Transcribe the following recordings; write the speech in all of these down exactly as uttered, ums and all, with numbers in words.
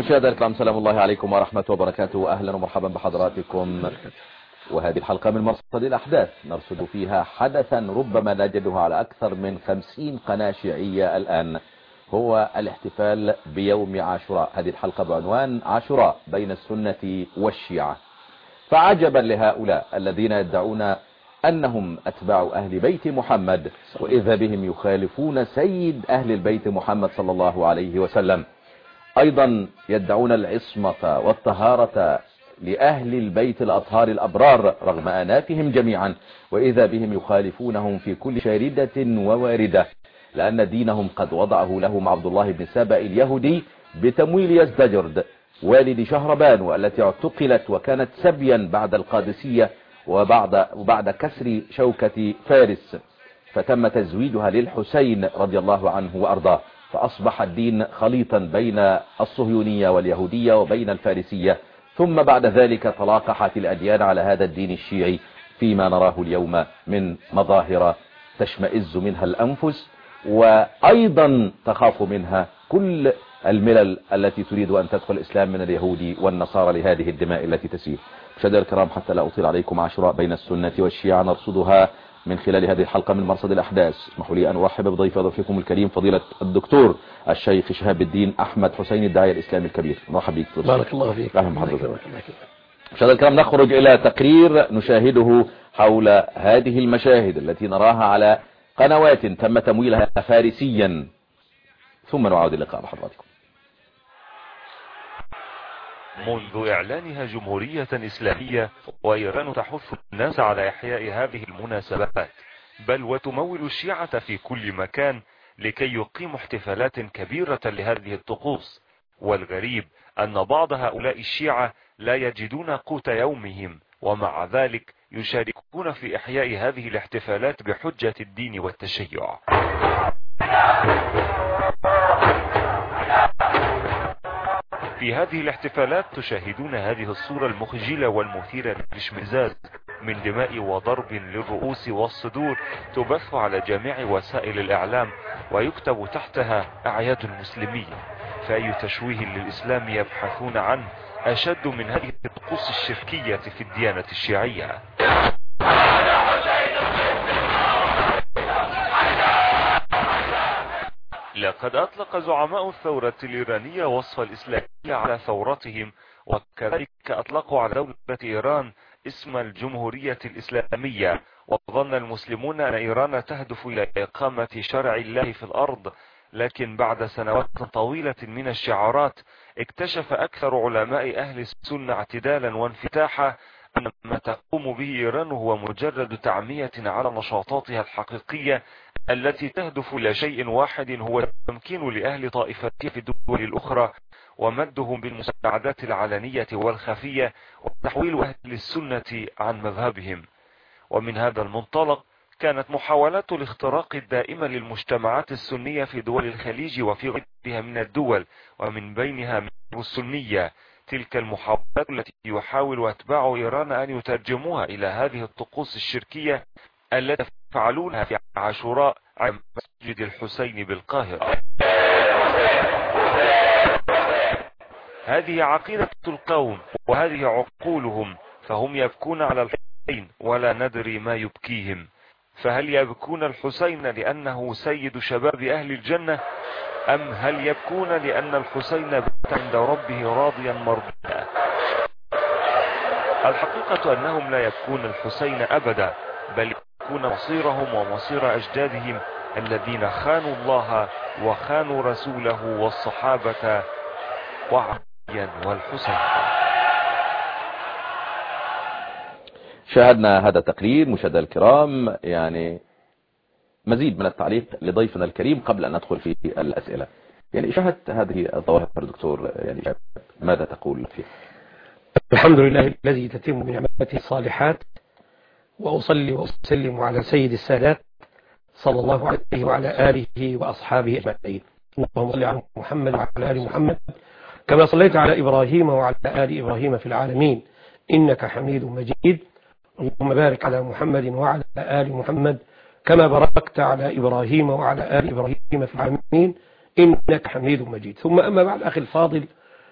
مشاهدينا الكرام سلام الله عليكم ورحمة وبركاته. أهلا ومرحبا بحضراتكم، وهذه الحلقة من مرصد الأحداث نرصد فيها حدثا ربما نجده على أكثر من خمسين قناة شيعية الآن، هو الاحتفال بيوم عاشوراء. هذه الحلقة بعنوان عاشوراء بين السنة والشيعة. فعجبا لهؤلاء الذين يدعون أنهم أتباع أهل بيت محمد، وإذا بهم يخالفون سيد أهل البيت محمد صلى الله عليه وسلم. أيضا يدعون العصمة والطهارة لأهل البيت الأطهار الأبرار رغم آناتهم جميعا، وإذا بهم يخالفونهم في كل شاردة وواردة، لأن دينهم قد وضعه لهم عبد الله بن سبأ اليهودي بتمويل يزدجرد والد شهربان، والتي اعتقلت وكانت سبيا بعد القادسية وبعد, وبعد كسر شوكة فارس، فتم تزويجها للحسين رضي الله عنه وأرضاه، فأصبح الدين خليطا بين الصهيونية واليهودية وبين الفارسية، ثم بعد ذلك تلاقحت الأديان على هذا الدين الشيعي فيما نراه اليوم من مظاهر تشمئز منها الأنفس، وأيضا تخاف منها كل الملل التي تريد أن تدخل الإسلام من اليهود والنصارى لهذه الدماء التي تسيل. مشاهدينا الكرام، حتى لا أطيل عليكم، عاشوراء بين السنة والشيعة نرصدها من خلال هذه الحلقة من مرصد الأحداث. اسمحوا لي أن أرحب بضيف ضيفكم الكريم فضيلة الدكتور الشيخ شهاب الدين أحمد حسين الداعية الإسلامي الكبير. مرحبا بك. بارك الله فيك. أهلا بحضرتك. مشاهدينا الكرام، نخرج إلى تقرير نشاهده حول هذه المشاهد التي نراها على قنوات تم تمويلها فارسيا، ثم نعود اللقاء بحضراتكم. منذ إعلانها جمهورية إسلامية، وإيران تحث الناس على إحياء هذه المناسبات، بل وتمول الشيعة في كل مكان لكي يقيموا احتفالات كبيرة لهذه الطقوس. والغريب أن بعض هؤلاء الشيعة لا يجدون قوت يومهم، ومع ذلك يشاركون في إحياء هذه الاحتفالات بحجة الدين والتشيع. في هذه الاحتفالات تشاهدون هذه الصورة المخجلة والمثيرة للاشمئزاز من دماء وضرب للرؤوس والصدور، تبث على جميع وسائل الإعلام ويكتب تحتها أعياد المسلمين. فأي تشويه للإسلام يبحثون عنه أشد من هذه الطقوس الشركية في الديانة الشيعية؟ لقد أطلق زعماء الثورة الإيرانية وصف الإسلامية على ثورتهم، وكذلك أطلقوا على دولة إيران اسم الجمهورية الإسلامية، وظن المسلمون أن إيران تهدف إلى إقامة شرع الله في الأرض. لكن بعد سنوات طويلة من الشعارات، اكتشف أكثر علماء أهل السنة اعتدالا وانفتاحا أن ما تقوم به إيران هو مجرد تعمية على نشاطاتها الحقيقية التي تهدف إلى شيء واحد، هو التمكين لأهل طائفتها في الدول الأخرى ومدهم بالمساعدات العلنية والخفية وتحويل أهل السنة عن مذهبهم. ومن هذا المنطلق كانت محاولات الاختراق الدائمة للمجتمعات السنية في دول الخليج وفي غيرها من الدول، ومن بينها مصر السنية، تلك المحاولات التي يحاول أتباع إيران أن يترجموها إلى هذه الطقوس الشركية التي يفعلونها في عاشوراء عند مسجد الحسين بالقاهرة. هذه عقيدة القوم وهذه عقولهم، فهم يبكون على الحسين ولا ندري ما يبكيهم. فهل يبكون الحسين لأنه سيد شباب أهل الجنة، أم هل يبكون لأن الحسين بات عند ربه راضيا مرضيا؟ الحقيقة أنهم لا يبكون الحسين أبدا، بل يبكون مصيرهم ومصير أجدادهم الذين خانوا الله وخانوا رسوله والصحابة وعليا والحسين. شاهدنا هذا التقرير مشاهدينا الكرام، يعني مزيد من التعليق لضيفنا الكريم قبل أن ندخل في الأسئلة. يعني شاهدت هذه الظواهر دكتور، يعني ماذا تقول فيها؟ الحمد لله الذي تتم بنعمته الصالحات، وأصلي وأسلم على سيد السادات صلى الله عليه وعلى آله وأصحابه أجمعين. اللهم صل على محمد وعلى آل محمد كما صليت على إبراهيم وعلى آل إبراهيم في العالمين إنك حميد مجيد. اللهم بارك على محمد وعلى آل محمد كما باركت على إبراهيم وعلى آل إبراهيم في العالمين إنك حميد مجيد. ثم أما بعد، أخي الفاضل،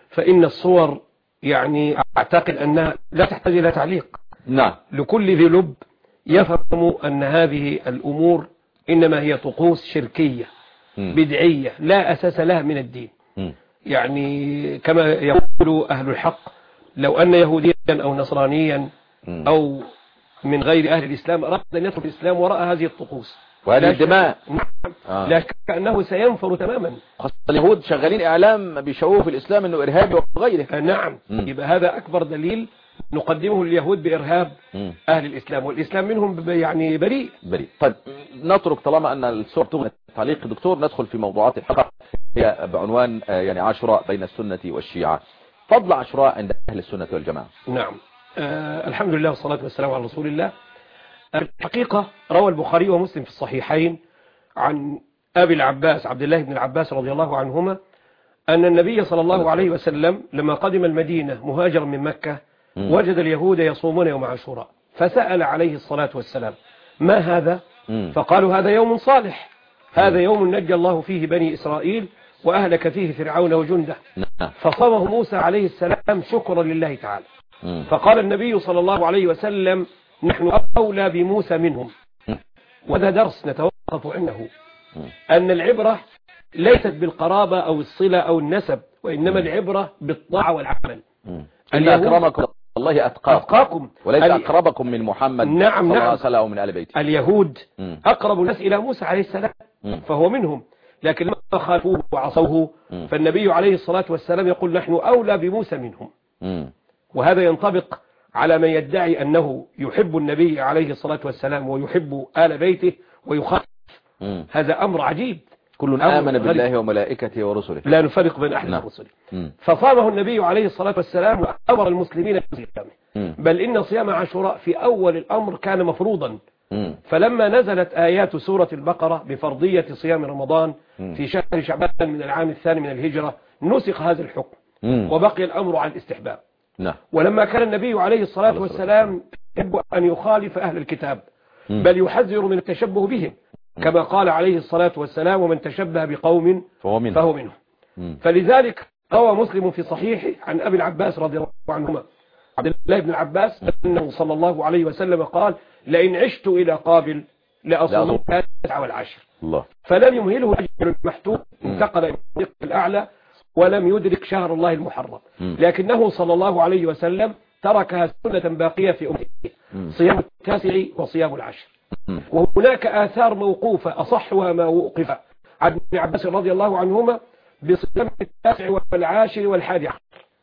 فإن الصور يعني أعتقد أنها لا تحتاج إلى تعليق. نعم. لكل ذي لب يفهم أن هذه الأمور إنما هي طقوس شركية م. بدعية لا أساس لها من الدين. م. يعني كما يقول أهل الحق لو أن يهوديا أو نصرانيا م. أو من غير أهل الإسلام أراد أن يدخل الإسلام وراء هذه الطقوس وهذه الدماء نعم آه. لا شك أنه سينفر تماما. خاصة اليهود شغالين إعلام بيشوفوا في الإسلام أنه إرهابي وغيره. نعم. م. يبقى هذا أكبر دليل نقدمه لليهود بإرهاب م. أهل الإسلام، والإسلام منهم يعني بريء بريء. طيب نترك طالما أن الصور تغني تعليق دكتور، ندخل في موضوعات الحلقة هي بعنوان يعني عاشوراء بين السنة والشيعة، فضل عاشوراء عند أهل السنة والجماعة. نعم. آه الحمد لله والصلاة والسلام على رسول الله. الحقيقة روى البخاري ومسلم في الصحيحين عن أبي العباس عبد الله بن العباس رضي الله عنهما أن النبي صلى الله عليه وسلم لما قدم المدينة مهاجرا من مكة م. وجد اليهود يصومون يوم عاشوراء، فسأل عليه الصلاة والسلام ما هذا؟ م. فقالوا هذا يوم صالح، هذا يوم نجى الله فيه بني إسرائيل وأهلك فيه فرعون وجنده، فصامه موسى عليه السلام شكرا لله تعالى. م. فقال النبي صلى الله عليه وسلم نحن أولى بموسى منهم. وهذا درس نتوقف عنه، أن العبرة ليست بالقرابة أو الصلة أو النسب، وإنما العبرة بالطاعة والعمل. أن أكرمكم الله أتقاكم, أتقاكم. وليس أقربكم من محمد نعم صلى الله نعم. عليه وسلم ومن آل بيته. اليهود م. أقرب الناس إلى موسى عليه السلام م. فهو منهم، لكن لما خالفوه وعصوه م. فالنبي عليه الصلاة والسلام يقول نحن أولى بموسى منهم. م. وهذا ينطبق على من يدعي أنه يحب النبي عليه الصلاة والسلام ويحب آل بيته ويخالف. م. هذا أمر عجيب. كل آمن بالله وملائكته ورسله لا نفرق بين أحد رسله. فصامه النبي عليه الصلاة والسلام وأمر المسلمين بصيامه، بل إن صيام عاشوراء في أول الأمر كان مفروضا، م. فلما نزلت آيات سورة البقرة بفرضية صيام رمضان م. في شهر شعبان من العام الثاني من الهجرة نسخ هذا الحكم م. وبقي الأمر على الاستحباب. نعم. ولما كان النبي عليه الصلاة والسلام يحب أن يخالف أهل الكتاب م. بل يحذر من التشبه بهم كما قال عليه الصلاة والسلام ومن تشبه بقوم فهو منه, فهو منه. فلذلك روى مسلم في صحيحه عن أبي العباس رضي الله عنهما عبد الله بن العباس أنه صلى الله عليه وسلم قال لئن عشت إلى قابل لأصوم التاسع والعشر. الله. فلم يمهله أجل المحتوم، انتقل إلى الطريق الأعلى ولم يدرك شهر الله المحرم، لكنه صلى الله عليه وسلم تركها سنة باقية في أمته، صيام التاسع وصيام العشر. وهناك آثار موقوفة أصحها ما وقف عن ابن عباس رضي الله عنهما بصيام التاسع والعاشر والحادي عشر.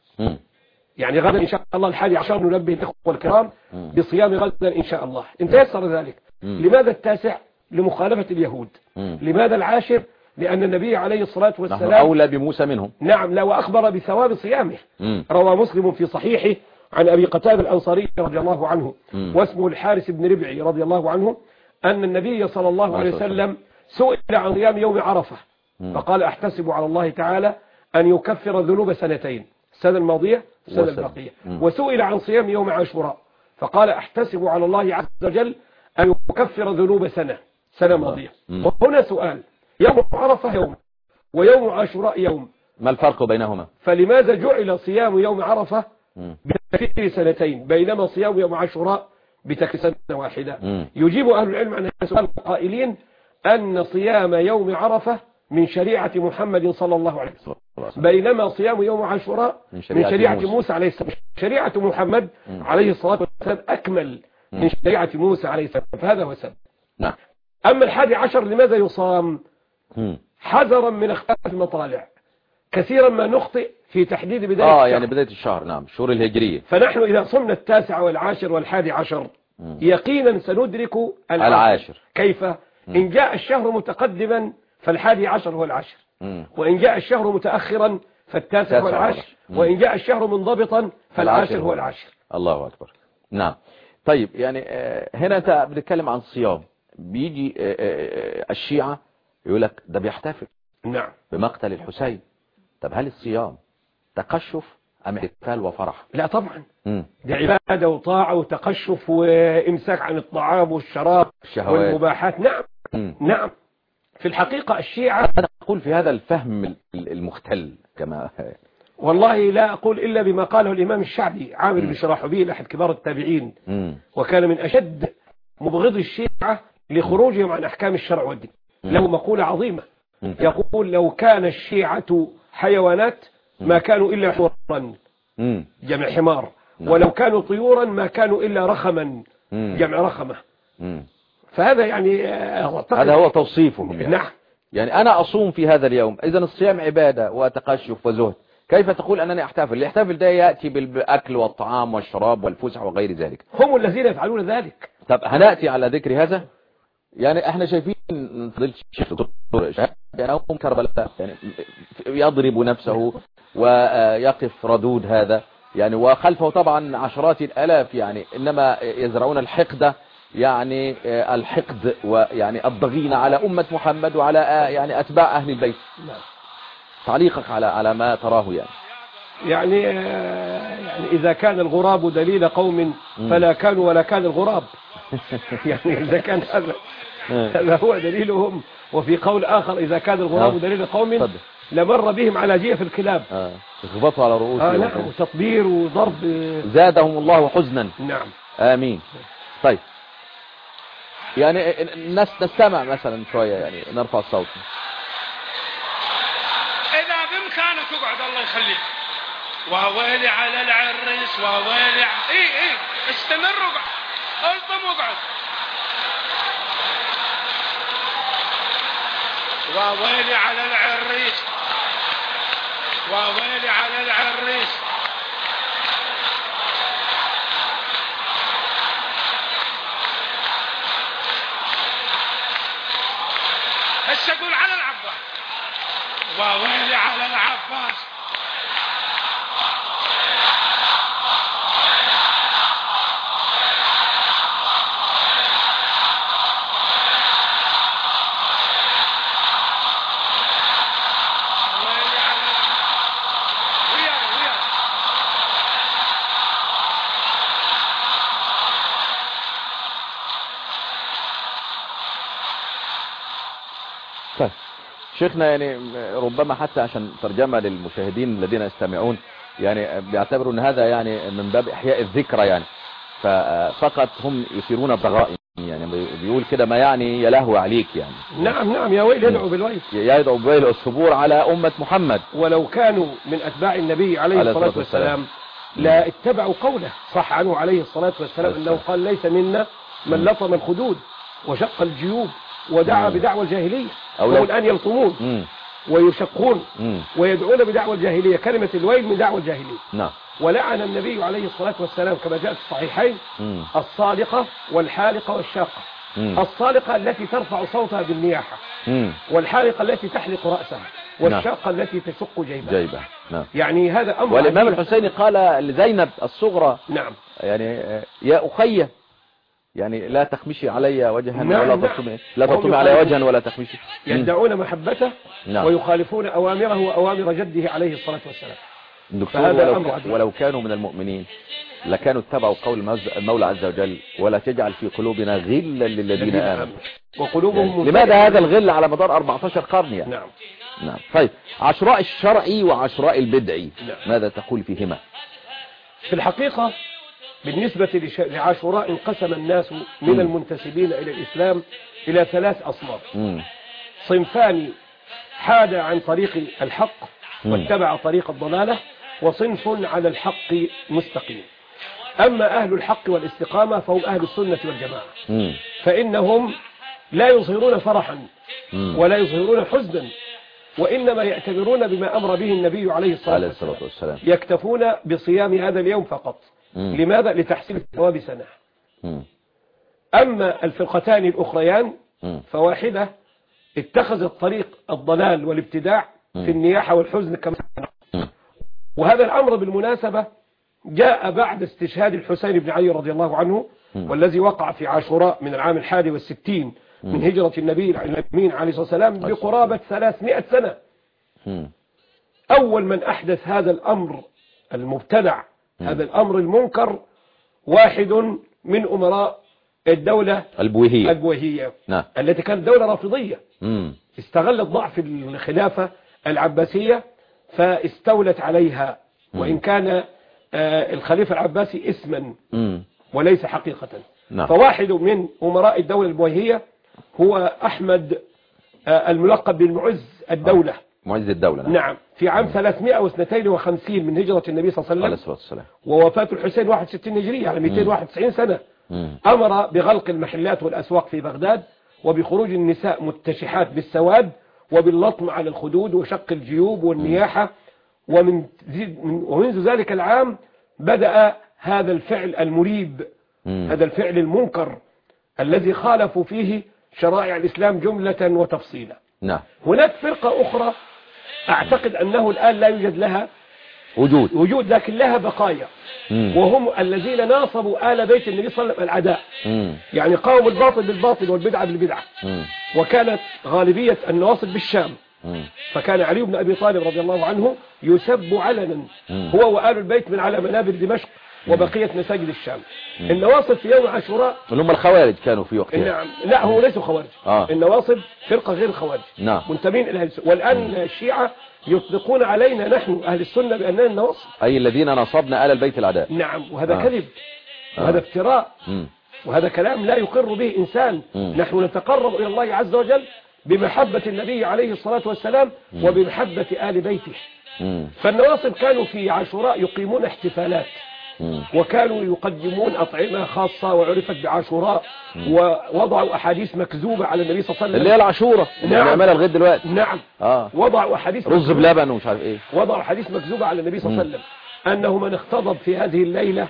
يعني غدا إن شاء الله الحادي عشر ننبه الإخوة الكرام بصيام غدا إن شاء الله إن تيسر ذلك. لماذا التاسع؟ لمخالفة اليهود. لماذا العاشر؟ لأن النبي عليه الصلاة والسلام أولى بموسى منهم. نعم. لا وأخبر بثواب صيامه. روى مسلم في صحيحه عن أبي قتادة الأنصاري رضي الله عنه م. واسمه الحارث بن ربعي رضي الله عنه أن النبي صلى الله عليه وسلم سئل عن صيام يوم عرفة م. فقال أحتسب على الله تعالى أن يكفر ذنوب سنتين، السنة الماضية والسنة الباقية. وسئل عن صيام يوم عاشوراء فقال أحتسب على الله عز وجل أن يكفر ذنوب سنة سنة ماضية. وهنا سؤال، يوم عرفة يوم ويوم عاشوراء يوم، ما الفرق بينهما؟ فلماذا جعل صيام يوم عرفة بتكفير سنتين بينما صيام يوم عاشوراء بتكفير سنة واحدة؟ مم. يجيب أهل العلم عن هذا السؤال قائلين أن صيام يوم عرفة من شريعة محمد صلى الله عليه وسلم، بينما صيام يوم عاشوراء من شريعة, من شريعة موسى. موسى عليه السلام. شريعة محمد مم. عليه الصلاة والسلام أكمل مم. من شريعة موسى عليه السلام، فهذا هو السبب. نعم. أما الحادي عشر لماذا يصام؟ مم. حذرا من اختلاف المطالع، كثيرا ما نخطئ في تحديد بداية آه الشهر. يعني بداية الشهر. نعم، الشهور الهجرية. فنحن إذا صمنا التاسع والعاشر والحادي عشر مم. يقينا سندرك العاشر, العاشر. كيف؟ مم. إن جاء الشهر متقدما فالحادي عشر هو العاشر، مم. وإن جاء الشهر متأخرا فالتاسع هو العاشر، وإن جاء الشهر منضبطا فالعاشر هو العاشر. الله أكبر. نعم. طيب يعني هنا أنت بتتكلم عن الصيام، بيجي الشيعة يقول لك ده بيحتفل نعم بمقتل الحسين. طب هل الصيام تقشف أم احتفال وفرح؟ لا طبعا. مم. دي عبادة وطاعة وتقشف وإمساك عن الطعام والشراب الشهوات والمباحات. نعم. مم. نعم. في الحقيقة الشيعة أنا أقول في هذا الفهم المختل كما والله لا أقول إلا بما قاله الإمام الشعبي عامر بن شراحبيل أحد كبار التابعين، مم. وكان من أشد مبغض الشيعة لخروجهم عن أحكام الشرع والدين. له مقولة عظيمة يقول: لو كان الشيعة حيوانات ما كانوا إلا حورا جمع حمار، ولو كانوا طيورا ما كانوا إلا رخما جمع رخمة. فهذا يعني هذا هو توصيفهم يعني. نعم. يعني أنا أصوم في هذا اليوم، إذا الصيام عبادة وتقشف وزهد، كيف تقول أنني أحتفل؟ اللي يحتفل ده يأتي بالأكل والطعام والشراب والفسح وغير ذلك. هم الذين يفعلون ذلك. طب هنأتي على ذكر هذا. يعني احنا شايفين فضيلة الشيخ دكتور شهاب يعني هم كربلاء، يعني يضرب نفسه ويقف ردود هذا يعني، وخلفه طبعا عشرات الآلاف يعني، إنما يزرعون الحقد يعني الحقد ويعني الضغين على أمة محمد وعلى يعني أتباع أهل البيت. تعليقك على على ما تراه يعني. يعني يعني إذا كان الغراب دليل قوم فلا كانوا ولا كان الغراب. يعني إذا كان هذا هذا هو دليلهم. وفي قول آخر: إذا كان الغراب دليل قوم لمر بهم على جيف الكلاب. اه يخبطوا على رؤوسهم. آه نعم، وتطبير وضرب. زادهم الله حزنا. نعم. آمين. طيب يعني الناس نستمع مثلا شوية يعني، نرفع الصوت. إذا بإمكانك اقعد الله يخليك. وويلي على العريس وويلي ع... إيه إيه استمر اقعد، الطم اقعد. وويلي على العريس وويلي على العريس. هسه اقول على العباس. وويلي على العباس. طيب شيخنا يعني ربما حتى عشان ترجمة للمشاهدين الذين يستمعون يعني بيعتبروا ان هذا يعني من باب احياء الذكرى يعني، ففقط هم يثيرون الضغائن يعني، بيقول كده ما يعني يلهو عليك يعني. نعم نعم، يا ويل يدعو بالويل، يدعو بالويل الصبور على أمة محمد. ولو كانوا من أتباع النبي عليه الصلاة والسلام لا اتبعوا قوله. صح عنه عليه الصلاة والسلام أنه قال: ليس منا من لطم الخدود وشق الجيوب ودعا بدعوى الجاهلية. هم الآن يلطمون ويشقون ويدعون بدعوى الجاهلية. كلمة الويل من دعوى الجاهلية. نعم. ولعن النبي عليه الصلاة والسلام كما جاء في الصحيحين الصالقة والحالقة والشاقة. الصالقة التي ترفع صوتها بالنياحة، والحالقة التي تحلق رأسها، والشاقة التي تشق جيبها. جيبها. نعم. يعني هذا أمر. والإمام الحسين قال لزينب الصغرى: نعم، يعني يا أخي يعني لا تخمشي علي وجها. نعم. ولا تطمي لا تطمي علي وجها ولا تخمشي. يدعون محبته. نعم. ويخالفون أوامره وأوامر جده عليه الصلاة والسلام. دكتور ولو, ولو كانوا من المؤمنين لكانوا اتبعوا قول المولى عز وجل: ولا تجعل في قلوبنا غلا للذين آمنوا. وقلوبهم يعني لماذا هذا الغل على مدار أربعة عشر قرن يعني؟ نعم. نعم. طيب عشراء الشرعي وعشراء البدعي. نعم. ماذا تقول فيهما؟ في الحقيقة بالنسبة لعاشوراء انقسم الناس من المنتسبين إلى الإسلام إلى ثلاث أصناف. صنفان حاد عن طريق الحق واتبع طريق الضلالة، وصنف على الحق مستقيم. أما أهل الحق والاستقامة فهم أهل السنة والجماعة. فإنهم لا يظهرون فرحا ولا يظهرون حزنا، وإنما يعتبرون بما أمر به النبي عليه الصلاة والسلام. يكتفون بصيام هذا اليوم فقط. لماذا؟ لتحصيل ثواب سنة. أما الفرقتان الأخريان فواحدة اتخذت طريق الضلال والابتداع في النياحة والحزن كما. وهذا الأمر بالمناسبة جاء بعد استشهاد الحسين بن علي رضي الله عنه، والذي وقع في عاشوراء من العام الحادي والستين من هجرة النبي الأمين عليه الصلاة والسلام بقرابة ثلاثمائة سنة. أول من أحدث هذا الأمر المبتدع، هذا الأمر المنكر، واحد من أمراء الدولة البويهية, البويهية. نعم. التي كانت دولة رافضية. استغلت ضعف الخلافة العباسية فاستولت عليها، وإن كان الخليفة العباسي اسما وليس حقيقة. نعم. فواحد من أمراء الدولة البويهية هو أحمد الملقب بالمعز الدولة. معز الدولة. نعم. نعم. في عام ثلاثمائة واثنين وخمسين من هجرة النبي صلى الله عليه وسلم، ووفاة الحسين واحد وستين هجرية على مئتين وواحد وتسعين سنة. مم. أمر بغلق المحلات والأسواق في بغداد، وبخروج النساء متشحات بالسواد، وباللطم على الخدود وشق الجيوب والنياحة. ومن ومنذ ذلك العام بدأ هذا الفعل المريب، مم. هذا الفعل المنكر الذي خالفوا فيه شرائع الإسلام جملة وتفصيلا. نعم. هناك فرقة أخرى أعتقد أنه الآن لا يوجد لها وجود وجود لكن لها بقايا، مم. وهم الذين ناصبوا آل بيت النبي صلى الله عليه وسلم العداء، مم. يعني قاوموا الباطل بالباطل والبدعة بالبدعة. مم. وكانت غالبية النواصب بالشام، مم. فكان علي بن أبي طالب رضي الله عنه يسب علنا، مم. هو وآل البيت من على منابر دمشق وبقية مساجد الشام. مم. النواصب في يوم عاشوراء اللي هم الخوارج كانوا في وقتها. نعم. لا، هو ليسوا خوارج. آه. النواصب فرقة غير الخوارج، نعم. منتمين إلى السنة. والآن مم. الشيعة يطلقون علينا نحن أهل السنة بأننا النواصب، أي الذين نصبنا آل البيت الأعداء. نعم. وهذا آه. كذب، وهذا آه. افتراء، مم. وهذا كلام لا يقر به إنسان. مم. نحن نتقرب إلى الله عز وجل بمحبة النبي عليه الصلاة والسلام، مم. وبمحبة آل بيته. مم. فالنواصب كانوا في عاشوراء يقيمون احتفالات، مم. وكانوا يقدمون أطعمة خاصة وعرفت بعاشوراء، مم. ووضعوا أحاديث مكذوبة على النبي صلى الله عليه وسلم اللي هي العاشورة اللي بنعملها لغاية دلوقتي. نعم. آه. وضعوا أحاديث رز بلبن ومش عارف إيه. وضعوا أحاديث مكذوبة على النبي صلى الله عليه وسلم، أنه من اختضب في هذه الليلة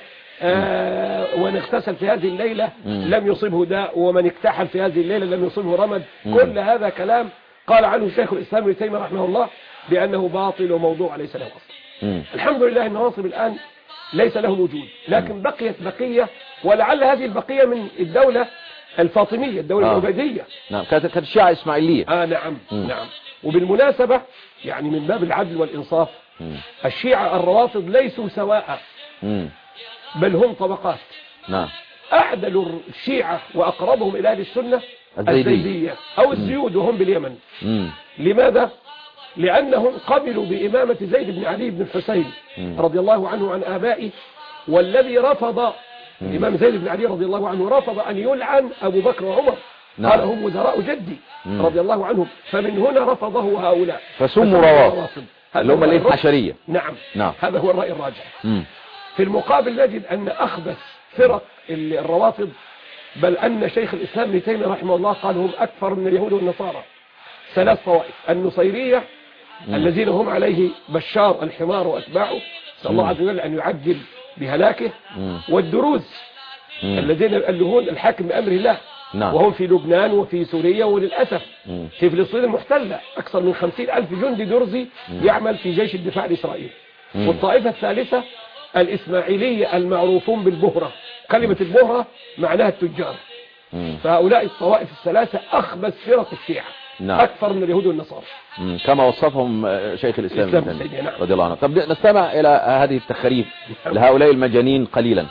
آه ومن اغتسل في هذه الليلة مم. لم يصبه داء، ومن اكتحل في هذه الليلة لم يصبه رمد. مم. كل هذا كلام قال عنه شيخ الإسلام ابن تيمية رحمه الله بأنه باطل وموضوع ليس له أصل. الحمد لله النواصب الآن ليس له وجود، لكن بقيت بقية، ولعل هذه البقية من الدولة الفاطمية، الدولة آه. العبيدية. نعم. كانت كانت الشيعة إسماعيلية. آه نعم. مم. نعم. وبالمناسبة يعني من باب العدل والإنصاف، مم. الشيعة الروافض ليسوا سواء، مم. بل هم طبقات. نعم. أعدل الشيعة وأقربهم إلى أهل السنة الزيدية أو الزيود، وهم باليمن. مم. لماذا؟ لأنهم قبلوا بإمامة زيد بن علي بن الحسين مم. رضي الله عنه عن آبائه، والذي رفض الإمام زيد بن علي رضي الله عنه رفض أن يلعن أبو بكر وعمر. نعم. قال هم وزراء جدي مم. رضي الله عنهم، فمن هنا رفضه هؤلاء فسموا روافض اللي هم الاثنى عشرية. نعم. نعم. هذا هو الرأي الراجح. مم. في المقابل نجد أن أخبث فرق الروافض، بل أن شيخ الإسلام ابن تيمية رحمه الله قال هم أكثر من اليهود والنصارى. ثلاث طوائف: النصيرية مم. الذين هم عليه بشار الحمار وأتباعه، نسأل الله عز وجل أن يعجل بهلاكه، مم. والدروز مم. الذين يؤلهون الحاكم بأمر الله. نعم. وهم في لبنان وفي سوريا، وللأسف مم. في فلسطين المحتلة أكثر من خمسين ألف جندي درزي مم. يعمل في جيش الدفاع الإسرائيلي. مم. والطائفة الثالثة الإسماعيلية المعروفون بالبهرة، كلمة البهرة معناها التجار. مم. فهؤلاء الطوائف الثلاثة أخبث فرق الشيعة. نعم. أكثر من اليهود والنصارى كما وصفهم شيخ الإسلام نعم. رضي الله عنه. طب نستمع إلى هذه التخاريف لهؤلاء المجانين قليلا.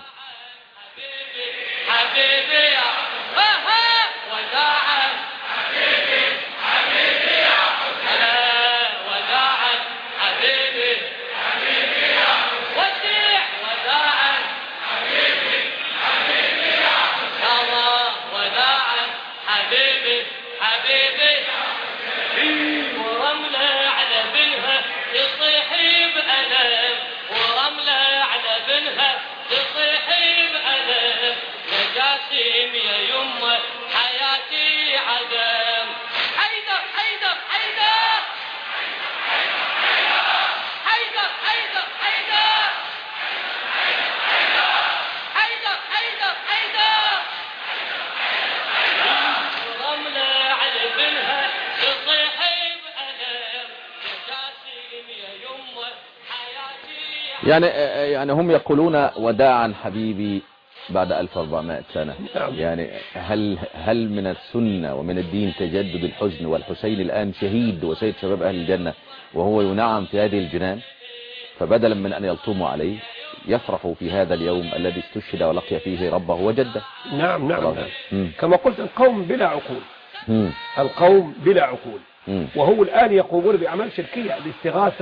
يعني يعني هم يقولون وداعا حبيبي بعد ألف وأربعمائة سنة. يعني هل هل من السنة ومن الدين تجدد الحزن، والحسين الآن شهيد وسيد شباب أهل الجنة وهو ينعم في هذه الجنان، فبدلا من أن يلطموا عليه يفرحوا في هذا اليوم الذي استشهد ولقي فيه ربه وجده. نعم نعم, نعم. كما قلت القوم بلا عقول. مم. القوم بلا عقول. مم. وهو الآن يقومون بأعمال شركية، الاستغاثة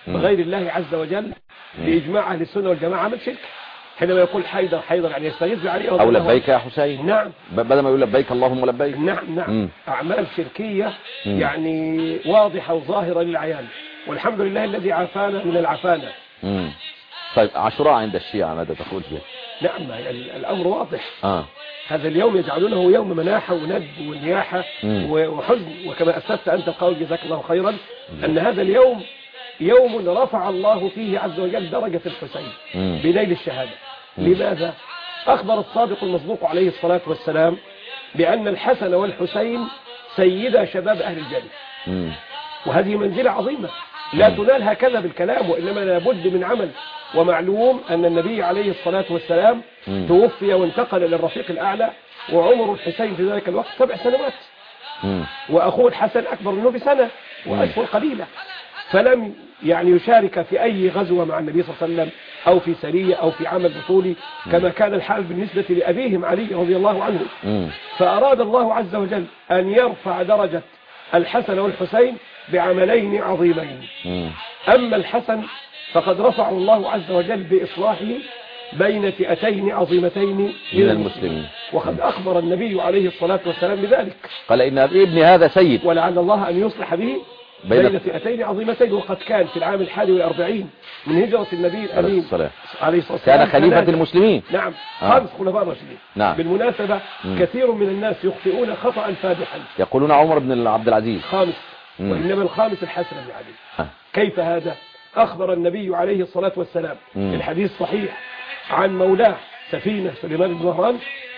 بغير الله عز وجل بإجماع أهل السنة والجماعة عمل شرك. حينما يقول حيدر حيدر يعني يستغيث بعلي أو لبيك يا حسين. نعم. بدل ما يقول لبيك اللهم لبيك. نعم نعم. مم. أعمال شركية مم. يعني واضحة وظاهرة للعيان، والحمد لله الذي عافانا من العفانة. مم. طيب عاشوراء عند الشيعة ماذا تقول فيه؟ نعم الأمر واضح. آه. هذا اليوم يجعلونه يوم مناحة وند ونياحة وحزن، وكما أسست أنت القول جزاك الله خيرا أن هذا اليوم يوم رفع الله فيه عز وجل درجة الحسين بنيل الشهادة. لماذا؟ أخبر الصادق المصدوق عليه الصلاة والسلام بأن الحسن والحسين سيدا شباب أهل الجنة، وهذه منزلة عظيمة لا تنال هكذا بالكلام، وإنما لابد من عمل. ومعلوم أن النبي عليه الصلاة والسلام مم. توفي وانتقل للرفيق الأعلى، وعمر الحسين في ذلك الوقت سبع سنوات، مم. وأخوه الحسن أكبر منه بسنة وأشهر قليلة، فلم يعني يشارك في أي غزوة مع النبي صلى الله عليه وسلم أو في سرية أو في عمل بطولي كما كان الحال بالنسبة لأبيهم علي رضي الله عنه. مم. فأراد الله عز وجل أن يرفع درجة الحسن والحسين بعملين عظيمين. مم. أما الحسن فقد رفعه الله عز وجل بإصلاحه بين فئتين عظيمتين من المسلمين، وقد أخبر النبي عليه الصلاة والسلام بذلك، قال إن ابن هذا سيد، ولعل الله أن يصلح به بين, بين فئتين عظيمتين. وقد كان في العام الحادي والأربعين من هجرة النبي الأمين عليه الصلاة والسلام كان خليفة المسلمين. نعم خامس آه. خلفاء راشدين. نعم. بالمناسبة مم. كثير من الناس يخطئون خطأ فادحا، يقولون عمر بن عبد العزيز خامس، مم. وإنما الخامس الحسن بن علي. آه. كيف هذا؟ أخبر النبي عليه الصلاة والسلام في الحديث صحيح عن مولاه سفينة سليمان بن مهران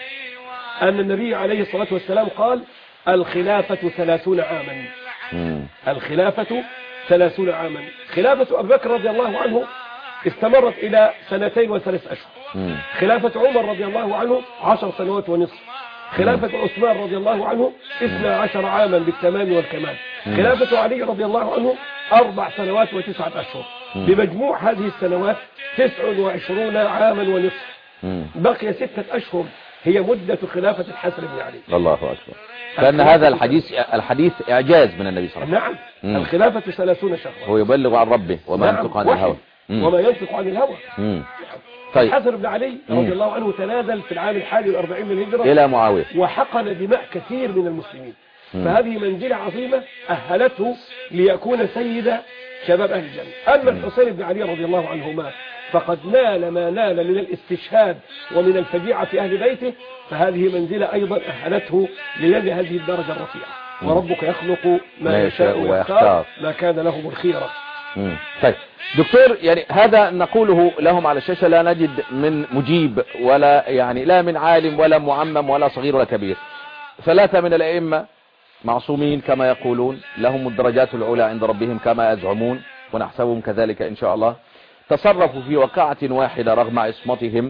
أن النبي عليه الصلاة والسلام قال الخلافة ثلاثون عاما. مم. الخلافة ثلاثون عاما. خلافة أبي بكر رضي الله عنه استمرت إلى سنتين وثلاث أشهر. مم. خلافة عمر رضي الله عنه عشر سنوات ونصف. خلافة عثمان رضي الله عنه اثنى عشر عاما بالتمام والكمال. مم. خلافة علي رضي الله عنه أربع سنوات وتسعة أشهر. مم. بمجموع هذه السنوات تسع وعشرون عاما ونصف. مم. بقي ستة أشهر هي مدة خلافة الحسن بن علي. الله أكبر. كأن هذا الحديث الحديث إعجاز من النبي صلى الله عليه وسلم. نعم. مم. الخلافة ثلاثون شهرا. هو يبلغ عن ربه وما نعم. ينطق عن الهوى. وما ينطق عن الهوى. مم. طيب. الحسن بن علي رضي الله عنه تنازل في العام الحادي والأربعين من الهجرة إلى معاوية وحقن دماء كثير من المسلمين. مم. فهذه منزلة عظيمة أهلته ليكون سيد شباب أهل الجنة. أما الحسين بن علي رضي الله عنهما فقد نال ما نال من الاستشهاد ومن الفجيعة في أهل بيته، فهذه منزلة أيضا أهلته ليد هذه الدرجة الرفيعة. وربك يخلق ما, ما يشاء ويختار ما كان لهم الخيرة. مم. طيب دكتور، يعني هذا نقوله لهم على الشاشة، لا نجد من مجيب ولا يعني لا من عالم ولا معمم ولا صغير ولا كبير. ثلاثة من الأئمة معصومين كما يقولون، لهم الدرجات العلى عند ربهم كما يزعمون، ونحسبهم كذلك إن شاء الله. تصرفوا في واقعة واحدة رغم عصمتهم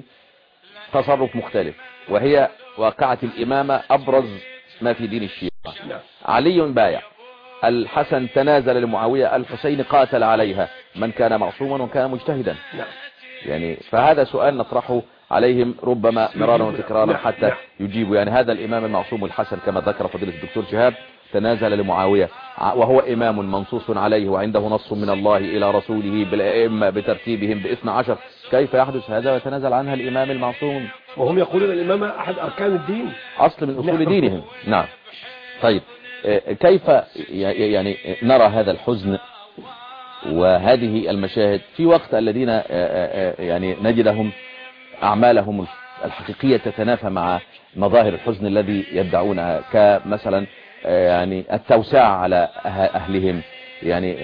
تصرف مختلف، وهي واقعة الإمامة، أبرز ما في دين الشيعة. علي بايع، الحسن تنازل لمعاوية، الحسين قاتل عليها، من كان معصوما وكان مجتهدا. يعني فهذا سؤال نطرحه عليهم ربما مرارا وتكرارا حتى يجيبوا. يعني هذا الإمام المعصوم الحسن كما ذكر فضيلة الدكتور شهاب تنازل لمعاوية وهو إمام منصوص عليه وعنده نص من الله إلى رسوله بالأئمة بترتيبهم باثنى عشر، كيف يحدث هذا ويتنازل عنها الإمام المعصوم؟ وهم يقولون الإمامة أحد أركان الدين، أصل من أصول دينهم. نعم. طيب كيف يعني نرى هذا الحزن وهذه المشاهد في وقت الذين يعني نجدهم أعمالهم الحقيقية تتنافى مع مظاهر الحزن الذي يدعونها، كمثلا يعني التوسع على أهلهم، يعني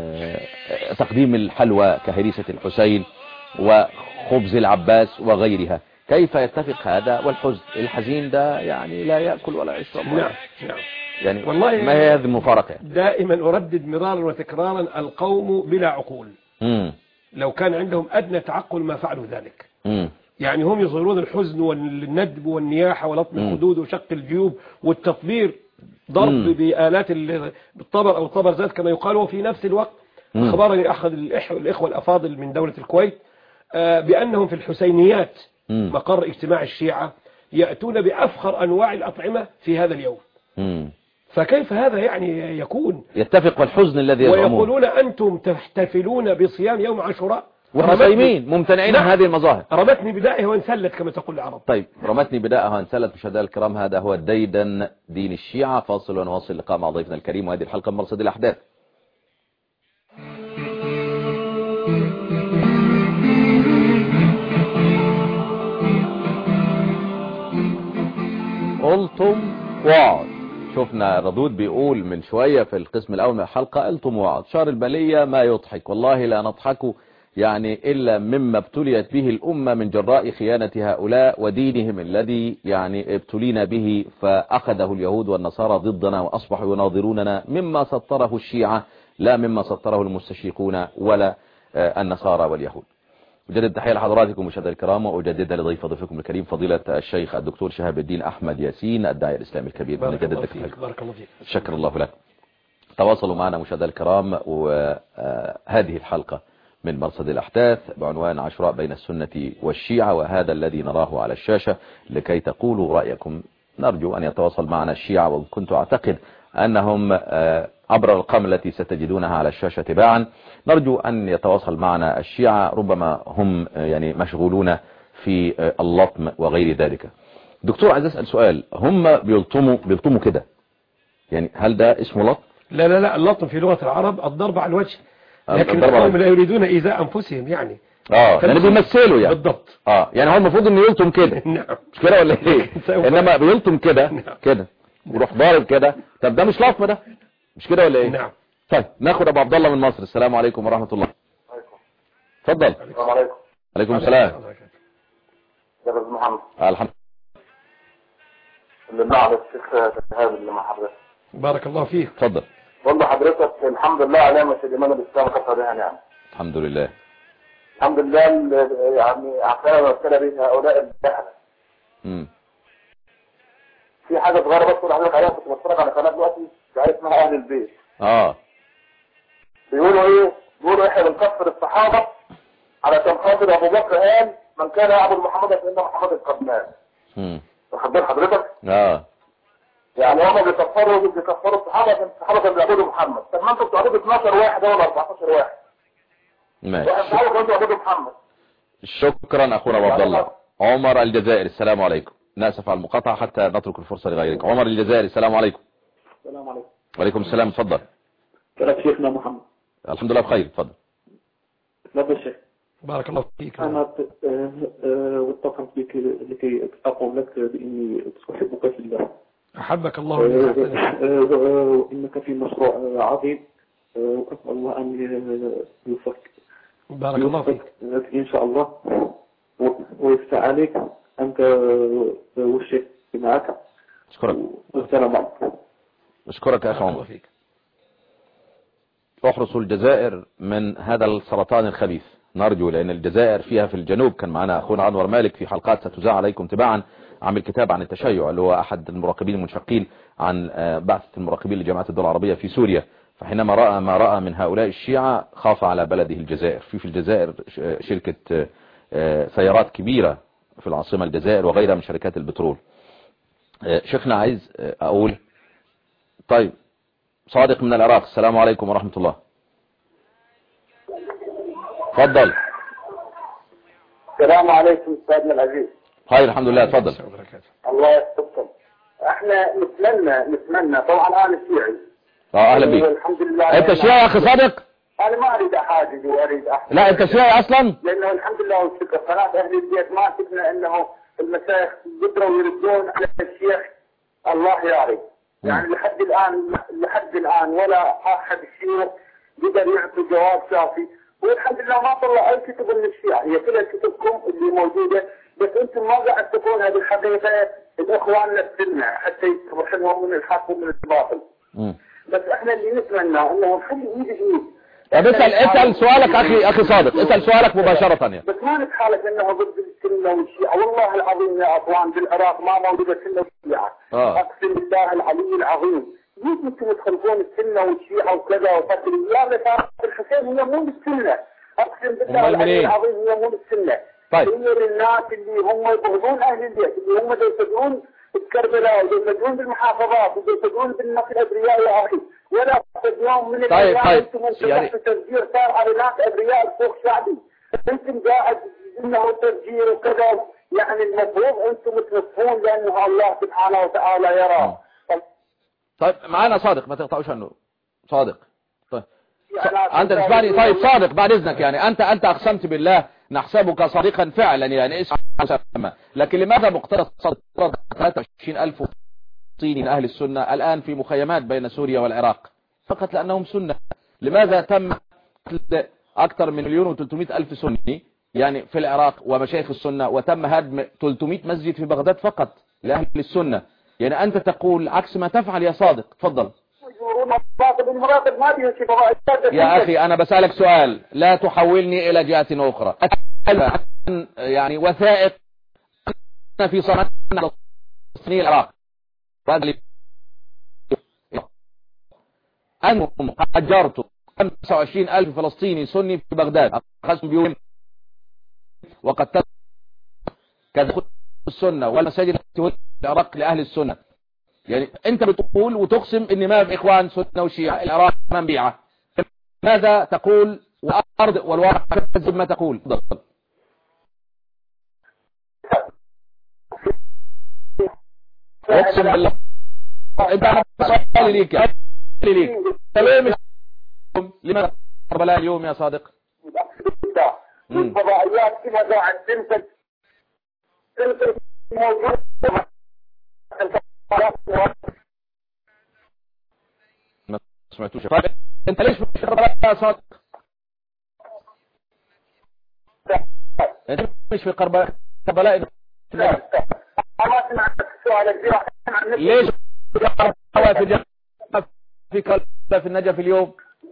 تقديم الحلوى كهريسة الحسين وخبز العباس وغيرها. كيف يتفق هذا والحزن الحزين ده؟ يعني لا يأكل ولا يشرب. نعم نعم. يعني والله ما هي هذه المفارقة؟ دائما أردد مرارا وتكرارا القوم بلا عقول. مم. لو كان عندهم أدنى تعقل ما فعلوا ذلك. مم. يعني هم يظهرون الحزن والندب والنياحة ولطم الخدود وشق الجيوب والتطبير، ضرب مم. بآلات الطبر أو الطبر ذات كما يقال. وفي نفس الوقت مم. أخبرني أحد الإخوة الأفاضل من دولة الكويت بأنهم في الحسينيات مم. مقر اجتماع الشيعة يأتون بأفخر أنواع الأطعمة في هذا اليوم. مم. فكيف هذا يعني يكون؟ يتفق الحزن الذي يزعمون ويقولون أنتم تحتفلون بصيام يوم عاشوراء ومصيمين ممتنعين عن هذه المظاهر. رمتني بدائه وانسلت كما تقول العرب. طيب رمتني بدائه وانسلت. مشاهدينا الكرام، هذا هو الديدن دين الشيعة. فاصل ونواصل لقاء مع ضيفنا الكريم، وهذه الحلقة من مرصد الأحداث. قلتم وعد. شفنا الردود بيقول من شوية في القسم الأول من الحلقة قلتم وعد. شهر البلية ما يضحك، والله لا نضحك يعني إلا مما ابتليت به الأمة من جراء خيانة هؤلاء ودينهم الذي يعني ابتلينا به، فأخذه اليهود والنصارى ضدنا وأصبحوا يناظروننا مما سطره الشيعة لا مما سطره المستشرقون ولا النصارى واليهود. أجدد تحية لحضراتكم مشاهدينا الكرام، وأجددها لضيف ضيفكم الكريم فضيلة الشيخ الدكتور شهاب الدين أحمد ياسين الداعية الإسلامي الكبير. بارك الله فيك. بارك الله فيك. شكر الله لك. تواصلوا معنا مشاهدينا الكرام، وهذه الحلقة من مرصد الأحداث بعنوان عاشوراء بين السنة والشيعة، وهذا الذي نراه على الشاشة لكي تقولوا رأيكم. نرجو أن يتواصل معنا الشيعة، وكنت أعتقد أنهم عبر الأرقام التي ستجدونها على الشاشة تباعا. نرجو أن يتواصل معنا الشيعة، ربما هم يعني مشغولون في اللطم وغير ذلك. دكتور عايز أسأل سؤال، هم بيلطموا بيلطموا كده، يعني هل ده اسمه لطم؟ لا لا لا، اللطم في لغة العرب الضرب على الوجه، لكن هم لا يريدون إيذاء أنفسهم يعني. اه يعني بيمثلوا يعني. بالضبط. اه يعني هو المفروض انه يلطم كده. نعم. مش كده ولا ايه؟ انما بيلطم كده كده ويروح ضارب كده. طب ده مش لطم ده، مش كده ولا ايه؟ نعم. طيب ناخد ابو عبد الله من مصر. السلام عليكم ورحمة الله. اتفضل. السلام عليكم. عليكم السلام. يا استاذ محمد. آه الحمد لله على الشيخ شهاب اللي مع حضرتك. بارك الله فيك. اتفضل. والله حضرتك الحمد لله علامة الإيمان الإسلام كثر يعني, يعني الحمد لله. الحمد لله يعني عقلنا وابتلى به هؤلاء الجهلة. امم في حاجة صغيرة بس أقول لحضرتك عليها، كنت بتفرج على قناة دلوقتي شايف اسمها أهل البيت. اه بيقولوا إيه؟ بيقولوا إحنا بنكفر الصحابة علشان خاطر أبو بكر قال من كان يعبد محمدا فإن محمد قد امم واخد بال حضرتك؟ اه يعني هم بيكفروا بيكفروا الصحابة عشان الصحابة كانوا بيعبدوا محمد. طب ما انتوا بتعبدوا اثناشر واحد ولا أربعتاشر واحد. ماشي. واحد صحابة كانوا بيعبدوا محمد. شكرا اخونا ابو عبد الله. عمر الجزائر. السلام عليكم. ناسف على المقاطعة حتى نترك الفرصة لغيرك. عمر الجزائر. السلام عليكم. السلام عليكم. وعليكم السلام. اتفضل. كيف شيخنا محمد؟ الحمد لله بخير. اتفضل. تفضل شيخ. بارك الله فيك. أنا واتصلت بك لكي أقول لك بإني أحبك في الله. أحبك الله وإنك في مشروع عظيم، وأسأل الله أن يوفقك. بارك الله فيك. إن شاء الله، ويفتح عليك أنت والشيخ معك. أشكرك. والسلام عليكم. أشكرك يا أخي عمر. احرصوا الجزائر من هذا السرطان الخبيث. نرجو، لأن الجزائر فيها في الجنوب. كان معنا أخونا أنور مالك في حلقات ستذاع عليكم تباعا، عامل كتاب عن التشيع، اللي هو أحد المراقبين المنشقين عن بعثة المراقبين لجماعة الدول العربية في سوريا. فحينما رأى ما رأى من هؤلاء الشيعة خاف على بلده الجزائر. في في الجزائر شركة سيارات كبيرة في العاصمة الجزائر وغيرها من شركات البترول. شيخنا عايز أقول، طيب صادق من العراق. السلام عليكم ورحمة الله. تفضل. السلام عليكم سيدنا العزيز. خير الحمد لله. تفضل. الله يحفظكم. احنا نتمنى نتمنى طبعا انا شيعي. اه اهلا بيك. الحمد لله. انت شيعي يا اخي صادق؟ انا ما اريد احاجج واريد احاجج. لا انت شيعي اصلا؟ لانه الحمد لله والشكر قناه اهل البيت ما شفنا انه المشايخ قدروا يردون على الشيخ الله يعرف. يعني لحد الان لحد الان ولا احد الشيوخ قدر يعطي جواب شافي، والحمد لله ما طلع اي كتب من الشيعة، هي كلها كتبكم اللي موجوده، بس انتم ما قاعد تكون هذه الحقيقه الاخوان السنه حتى يصبحوا من الحق ومن الباطل. بس احنا اللي نتمنى انه نخلي ايد ايد. طب اسال اسال سؤالك اخي اخي صادق، اسال سؤالك مباشره يعني. بس ما نتحالف انه ضد السنه والشيعه، والله العظيم يا اخوان بالعراق ما موجوده السنه والشيعه. آه. اقسم بالله العلي العظيم. ليش انتم تخلفون السنه والشيعه وكذا وقتل يا رفاق الحسين هي مو السنه. اقسم بالله العلي العظيم هي مو السنه. طيب. هي للناس اللي هم يبغضون اهل البيت، اللي هم يصدرون بكربلاء ويصدقون بالمحافظات ويصدقون بالناس الابرياء يا اخي، ولا يوم من طيب الايام طيب انتم يعني تفجير صار على ناس ابرياء بسوق شعبي، انتم قاعد انه تفجير وكذا، يعني المفروض انتم تنصفون لانه الله سبحانه وتعالى يرى. طيب معانا صادق، ما تقطعوش عنه. صادق طيب يعني انت تسمعني. طيب صادق بعد اذنك، يعني انت انت اقسمت بالله نحسبك صادقا فعلا، يعني اسم مسمى، لكن لماذا مقترض صادق ثلاثة وعشرين ألف فلسطيني من اهل السنه الان في مخيمات بين سوريا والعراق فقط لانهم سنه؟ لماذا تم اكثر من مليون وثلاثمائة الف سني يعني في العراق ومشايخ السنه، وتم هدم ثلاثمائة مسجد في بغداد فقط لاهل السنه؟ يعني انت تقول عكس ما تفعل يا صادق. تفضل يا أخي. أنا بسألك سؤال، لا تحولني إلى جهة أخرى. عن يعني وثائق في صنعاء العراق أنهم حجرتوا خمسة وعشرين ألف فلسطيني سني في بغداد، أخذتم بيوم وقد كذا السنة والمساجد في العراق لأهل السنة. يعني انت بتقول وتقسم ان ما في اخوان سنة وشيعة العراق منبيعة، ماذا تقول والارض والواقع تكذب ما تقول؟ تفضل. اقسم بالله انت انا سؤالي ليك يا ليك ليه مش لماذا كربلاء اليوم يا صادق؟ الفضائيات كذا قاعد تنتج تنتج موجود ما سمعتوش. طيب انت ليش مش في كربلاء يا صادق؟ انت مش في كربلاء كربلاء انا سمعت سؤالك دي ليش في الجنة في كربلاء في النجف اليوم؟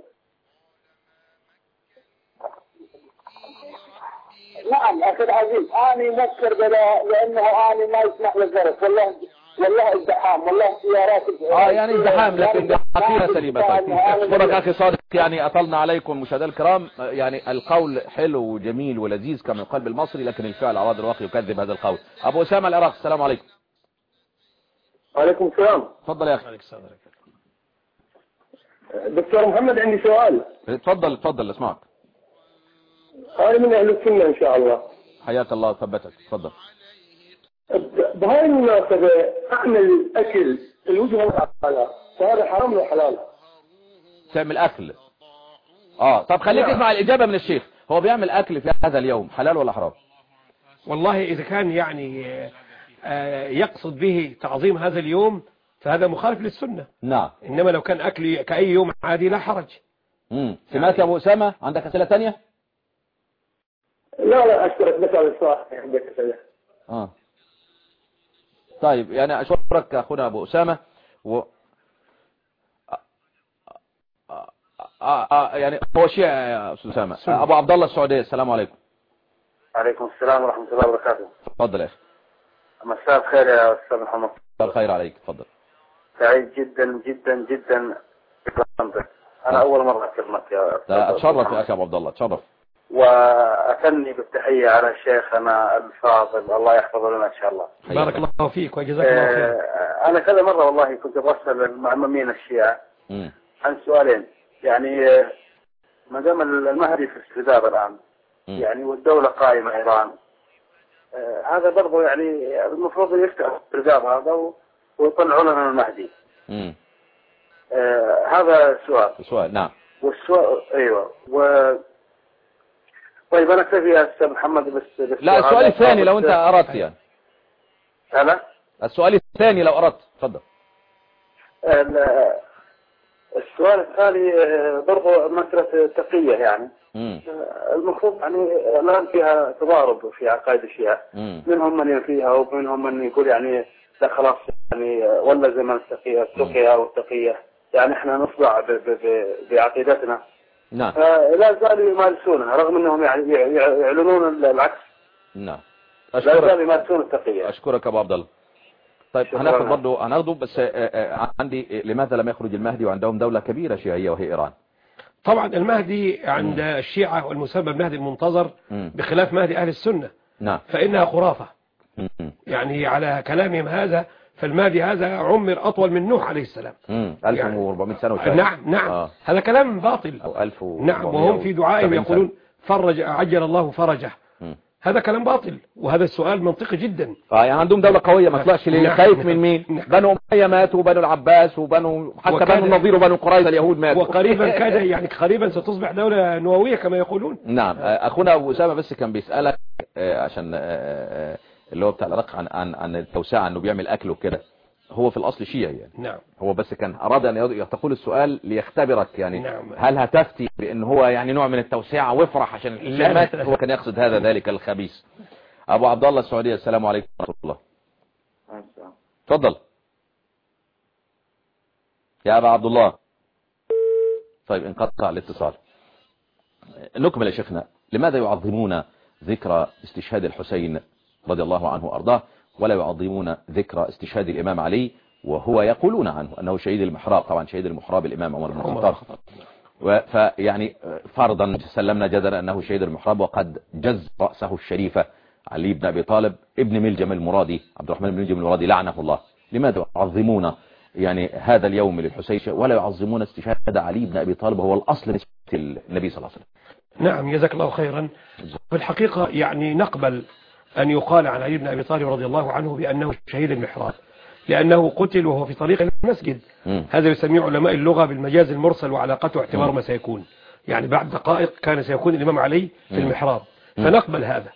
نعم اخي العزيز، اني مكر بلا لانه اني ما يسمح للظرف، والله والله ازدحام، والله سيارات اه يعني ازدحام، لكن عقيدة سليمة. طيب اشكرك اخي صادق، يعني اطلنا عليكم مشاهدينا الكرام. يعني القول حلو وجميل ولذيذ كما القلب المصري، لكن الفعل اراد الواقع يكذب هذا القول. ابو اسامه العراق، السلام عليكم. وعليكم السلام. تفضل يا اخي. دكتور محمد عندي سؤال. تفضل تفضل اسمعك. أنا من أهل السنة إن شاء الله. حياك الله وثبتك. تفضل. بهاي المناسبة أعمل أكل الوجه والعقالة، فهذا حرام ولا حلال؟ تعمل أكل؟ آه طب خليك اسمع الإجابة من الشيخ. هو بيعمل أكل في هذا اليوم حلال ولا حرام؟ والله إذا كان يعني يقصد به تعظيم هذا اليوم فهذا مخالف للسنة. نعم. إنما لو كان أكل كأي يوم عادي لا حرج. امم سمعت يا أبو أسامة؟ عندك أسئلة ثانية؟ لا لا أشكرك بس على السؤال عندك أسئلة. آه طيب يعني أشكرك أخونا أبو أسامة و آه آه آه يعني هو شيء يا أستاذ أسامة. أبو عبد الله السعودية، السلام عليكم. عليكم السلام ورحمة الله وبركاته. تفضل يا أخي. مساء الخير يا أستاذ محمد. مساء الخير عليك. تفضل. سعيد جدا جدا جدا بكلامك. أنا أول مرة أكلمك يا أستاذ. أتشرف يا أخي أبو عبد الله، أتشرف. وأثني بالتحية على شيخنا الفاضل، الله يحفظه لنا إن شاء الله. بارك الله فيك وجزاك الله خير. أنا كذا مرة والله كنت برسل المعممين الشيعة م. عن سؤالين، يعني ما دام المهدي في استرداد الآن م. يعني والدولة قائمة إيران، آه هذا برضو يعني المفروض يفتح استرداد هذا ويطلعوا لنا المهدي. م. آه هذا سؤال. سؤال نعم. والسؤال أيوة و طيب أنا كيف يا أستاذ محمد بس, بس لا السؤال الثاني لو أنت أردت يعني. أنا السؤال الثاني لو أردت. تفضل. السؤال الثاني برضو مسألة تقية يعني. مم. المفروض يعني الآن فيها تضارب في عقائد الشيعة، منهم من ينفيها ومنهم من يقول يعني لا خلاص يعني ولا زمن التقية التقية أو التقية، يعني احنا نصدع بعقيدتنا. نعم. لا زالوا يمارسونها رغم انهم يعني يعلنون العكس. نعم. اشكرك. لا زالوا يمارسون التقية. اشكرك ابو عبد الله. طيب هناخد برضه هناخده بس عندي لماذا لم يخرج المهدي وعندهم دولة كبيرة شيعية وهي ايران؟ طبعا المهدي عند م. الشيعة والمسمى المهدي المنتظر م. بخلاف مهدي اهل السنة. نعم. فانها خرافة. م. يعني على كلامهم هذا فالمهدي هذا عمر أطول من نوح عليه السلام. امم ألف وأربعمائة سنة وشوية. نعم نعم آه. هذا كلام باطل. أو ألف وأربعمائة. نعم، وهم في دعائهم يقولون فرج عجل الله فرجه. م. هذا كلام باطل، وهذا السؤال منطقي جدا. اه يعني عندهم دولة قوية ما طلعش ليه؟ نعم. خايف نعم. من مين؟ نعم. بنو أمية ماتوا وبنو العباس وبنو حتى بنو النضير وبنو قريظة اليهود ماتوا. وقريبا كذا يعني قريبا ستصبح دولة نووية كما يقولون. نعم. أخونا أبو أسامة بس كان بيسألك عشان اللي هو بتاع العراق عن عن عن التوسعة انه بيعمل أكل وكده. هو في الأصل شيعي يعني. نعم. هو بس كان أراد أن تقول السؤال ليختبرك يعني. نعم. هل هتفتي بأن هو يعني نوع من التوسعة وافرح عشان الإسلامات؟ هو كان يقصد هذا ذلك الخبيث. أبو عبد الله السعودية، السلام عليكم ورحمة الله. تفضل يا أبا عبد الله. طيب انقطع الاتصال. نكمل يا شيخنا. لماذا يعظمون ذكرى استشهاد الحسين رضي الله عنه وأرضاه ولا يعظمون ذكرى استشهاد الإمام علي وهو يقولون عنه أنه شهيد المحراب؟ طبعا شهيد المحراب الإمام عمر بن الخطاب. فيعني فرضا سلمنا جدلا أنه شهيد المحراب وقد جز رأسه الشريفة علي بن أبي طالب ابن ملجم المرادي، عبد الرحمن بن ملجم المرادي لعنه الله. لماذا يعظمون يعني هذا اليوم للحسين ولا يعظمون استشهاد علي بن أبي طالب وهو الأصل نسبة النبي صلى الله عليه وسلم؟ نعم جزاك الله خيرا. في الحقيقة يعني نقبل أن يقال عن علي بن أبي طالب رضي الله عنه بأنه شهيد المحراب لأنه قتل وهو في طريق المسجد. م. هذا يسميه علماء اللغة بالمجاز المرسل وعلاقته اعتبار ما سيكون، يعني بعد دقائق كان سيكون الإمام علي في المحراب. م. فنقبل هذا.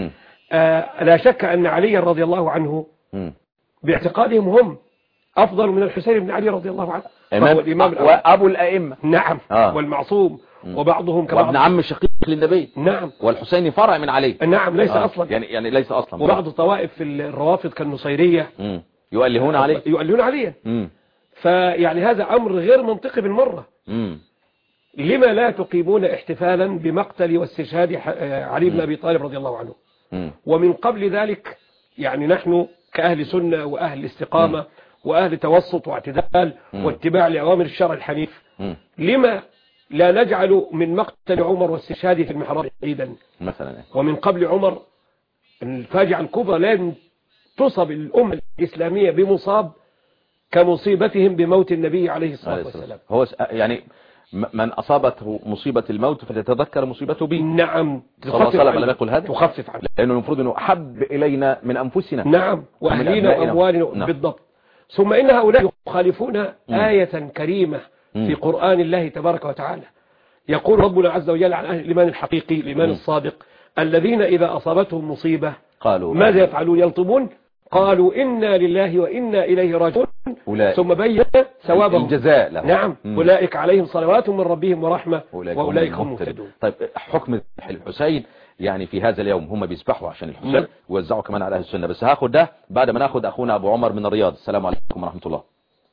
آه لا شك أن علي رضي الله عنه م. باعتقادهم هم أفضل من الحسين بن علي رضي الله عنه، فهو الإمام وأبو الأئمة. نعم. آه. والمعصوم. م. وبعضهم كما وابن عم شقيق للنبي. نعم. والحسين فرع من علي. نعم ليس آه. أصلا يعني يعني ليس أصلا. وبعض الطوائف في الروافض كالنصيرية م. يؤلهون عليه يؤلهون عليه. فيعني هذا أمر غير منطقي بالمرة. م. لما لا تقيمون احتفالا بمقتل واستشهاد علي بن أبي طالب رضي الله عنه؟ م. ومن قبل ذلك يعني نحن كأهل سنة وأهل استقامة م. وأهل توسط واعتدال م. واتباع لأوامر الشرع الحنيف، م. لما لا نجعل من مقتل عمر واستشهاده في المحراب عيدا مثلا؟ ومن قبل عمر الفاجعة الكبرى لن تصب الأمة الإسلامية بمصاب كمصيبتهم بموت النبي عليه الصلاة والسلام. هو يعني من أصابته مصيبة الموت فليتذكر مصيبته به. نعم. صلى الله عليه وسلم لم يقل هذا؟ تخفف عنه، لأنه المفروض أنه أحب إلينا من أنفسنا. نعم. وأهلينا وأموالنا. نعم. بالضبط. ثم إن هؤلاء يخالفون م. آية كريمة م. في قرآن الله تبارك وتعالى. يقول ربنا عز وجل عن أهل الإيمان الحقيقي الإيمان م. الصادق الذين إذا أصابتهم مصيبة قالوا ماذا يفعلون؟ ينطبون قالوا إنا لله وإنا إليه راجعون. ثم بين ثوابهم الجزاء لهم. نعم. م. أولئك عليهم صلوات من ربهم ورحمة وأولئك هم مهتدون. طيب حكم الحسين يعني في هذا اليوم هم بيسبحوا عشان الحسين ويوزعوا كمان على أهل السنة. بس هاخد ده بعد ما ناخد أخونا أبو عمر من الرياض. السلام عليكم ورحمة الله.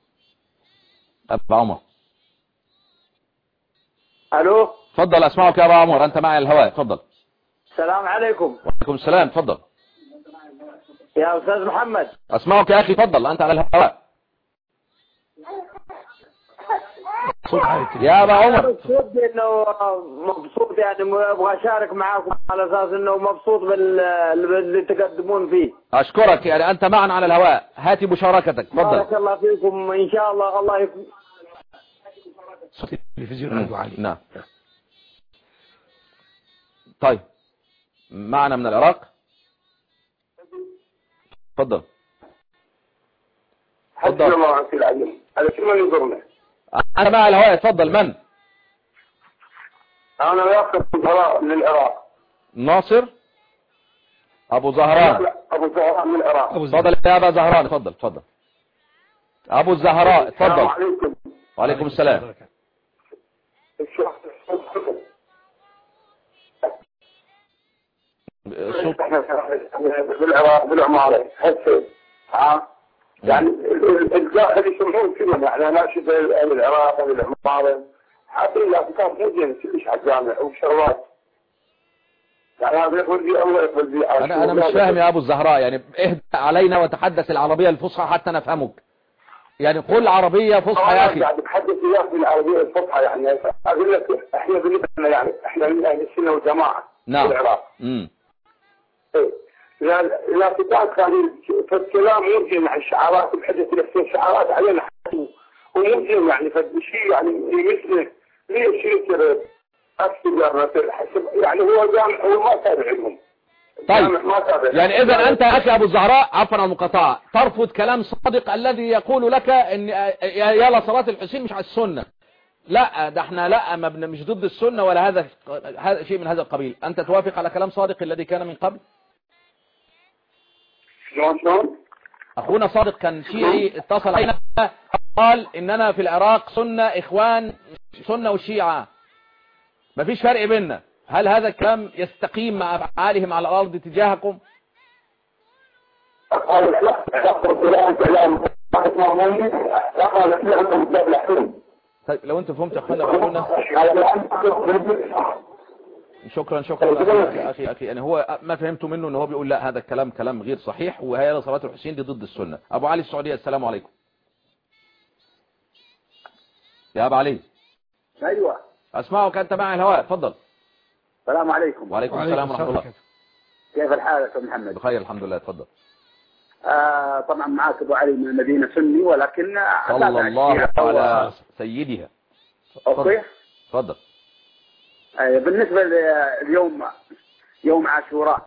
أبو عمر. ألو. تفضل أسمعك يا أبو عمر، أنت معي على الهواء. تفضل. السلام عليكم. وعليكم السلام. تفضل يا أستاذ محمد. أسمعك يا أخي. تفضل أنت على الهواء. يا أبا عمر. مبسوط إنه مبسوط يعني أبغى أشارك معاكم على أساس إنه مبسوط باللي تقدمون فيه. أشكرك يعني أنت معنا على الهواء. هاتي مشاركتك. تفضل. بارك الله فيكم إن شاء الله. الله يكون صوت التلفزيون عنده عالي. نعم. طيب معنا من العراق. تفضل. حسبي الله ونعم العليم. على كل من يضرنا. أنا مع الهواء. تفضل. من؟ أنا ناصر زهراء من العراق. ناصر أبو زهران. أبو زهران من العراق. تفضل يا أبا زهران. تفضل تفضل. أبو الزهراء. تفضل. السلام عليكم. وعليكم السلام. الصوت احنا بالعراق بالعمارة حسين ها يعني الداخل يسمعون فيهم يعني انا اشوف العراق بالعمارة حتى الافكار مو زين كلش على الجامع وشغلات يعني هذا يقول لي الله يقول لي انا انا مش فاهم يا ابو الزهراء يعني اهدى علينا وتحدث العربية الفصحى حتى نفهمك يعني قل عربية فصحى يا اخي. يعني بتحدث اياك بالعربية الفصحى يعني اقول لك احنا بالنسبة لنا يعني احنا من اهل السنة والجماعة نعم. في العراق. امم ايه إذا فتاة هذه فالكلام ممكن مع الشعارات بحدة الحسين شعارات علينا وممكن يعني فالشيء يعني مثل ليش يصير أكثر حسب يعني هو جامع هو ما تابع لهم. طيب يعني إذا أنت أخي أبو الزهراء عفوا عن المقاطعة ترفض كلام صادق الذي يقول لك إن يا صلاة الحسين مش على السنة. لا ده احنا لا ما مش ضد السنة ولا هذا هذا شيء من هذا القبيل. أنت توافق على كلام صادق الذي كان من قبل؟ شلون شلون؟ أخونا صادق كان شيعي اتصل علينا قال إننا في العراق سنة إخوان سنة وشيعة ما فيش فرق بيننا. هل هذا الكلام يستقيم مع أفعالهم على الأرض تجاهكم؟ طيب لو أنتم فهمت أخوانا قولونا. شكرا شكرا أخي أخي يعني هو ما فهمته منه إنه هو بيقول لا هذا الكلام كلام غير صحيح وهي صلاة الحسين دي ضد السنة. أبو علي السعودية السلام عليكم. يا أبو علي. أيوة. أسمعك أنت معي الهواء تفضل. السلام عليكم. وعليكم السلام ورحمة الله. كيف الحال يا أستاذ محمد؟ بخير الحمد لله تفضل. آه طبعا معاك أبو علي من المدينة سني ولكن صلى الله على سيدها. أوكي. تفضل. آه بالنسبة لليوم يوم عاشوراء.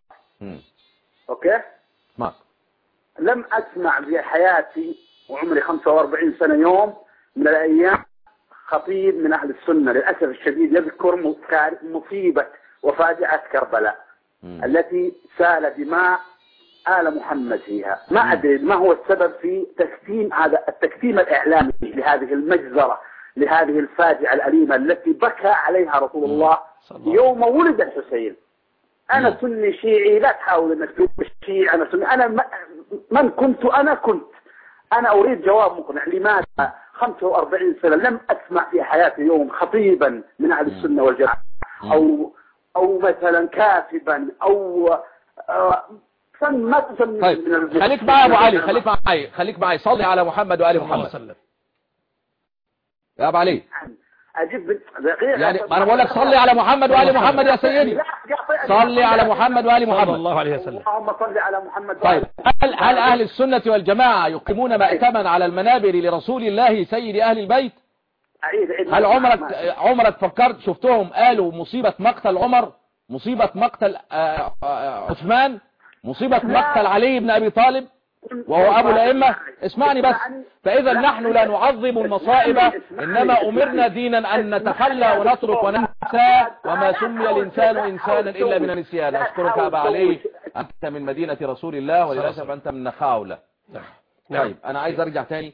أوكي. ما. لم أسمع في حياتي وعمري خمسة وأربعين سنة يوم من الأيام خطيب من أهل السنة للأسف الشديد يذكر مصيبة وفاجعة كربلاء مم. التي سال دماء آل محمد فيها. ما أدري ما هو السبب في تكتيم هذا التكتيم الإعلامي لهذه المجزرة لهذه الفاجعة الأليمة التي بكى عليها رسول الله يوم ولد الحسين. أنا مم. سني شيعي لا تحاول أنك تقول الشيعي أنا سني. أنا من كنت أنا كنت أنا أريد جواب مقنع. لماذا خمسة وأربعين سنة لم أسمع في حياتي يوم خطيبا من أهل السنة والجماعة أو أو مثلا كاتبا أو فن ما تسمى. طيب خليك معي أبو علي خليك معي خليك معي صلي على محمد وآل محمد. يا أبو علي أجيب يعني أنا بقول لك صلي على محمد وآل محمد يا سيدي. صلي على محمد وآل محمد صلى الله عليه وسلم. اللهم صل على محمد. طيب هل هل أهل السنة والجماعة يقيمون مأتما على المنابر لرسول الله سيد أهل البيت؟ هل عمرك عمرك فكرت شفتهم قالوا مصيبة مقتل عمر مصيبة مقتل عثمان مصيبة مقتل علي بن أبي طالب وهو أبو الأئمة؟ اسمعني بس. فإذا نحن لا نعظم المصائب إنما أمرنا دينا أن نتخلى ونترك وننسى وما سمي الإنسان إنسانا إلا من النسيان. أشكرك أبا علي أنت من مدينة رسول الله وللأسف أنت من نخاولة. طيب أنا عايز أرجع تاني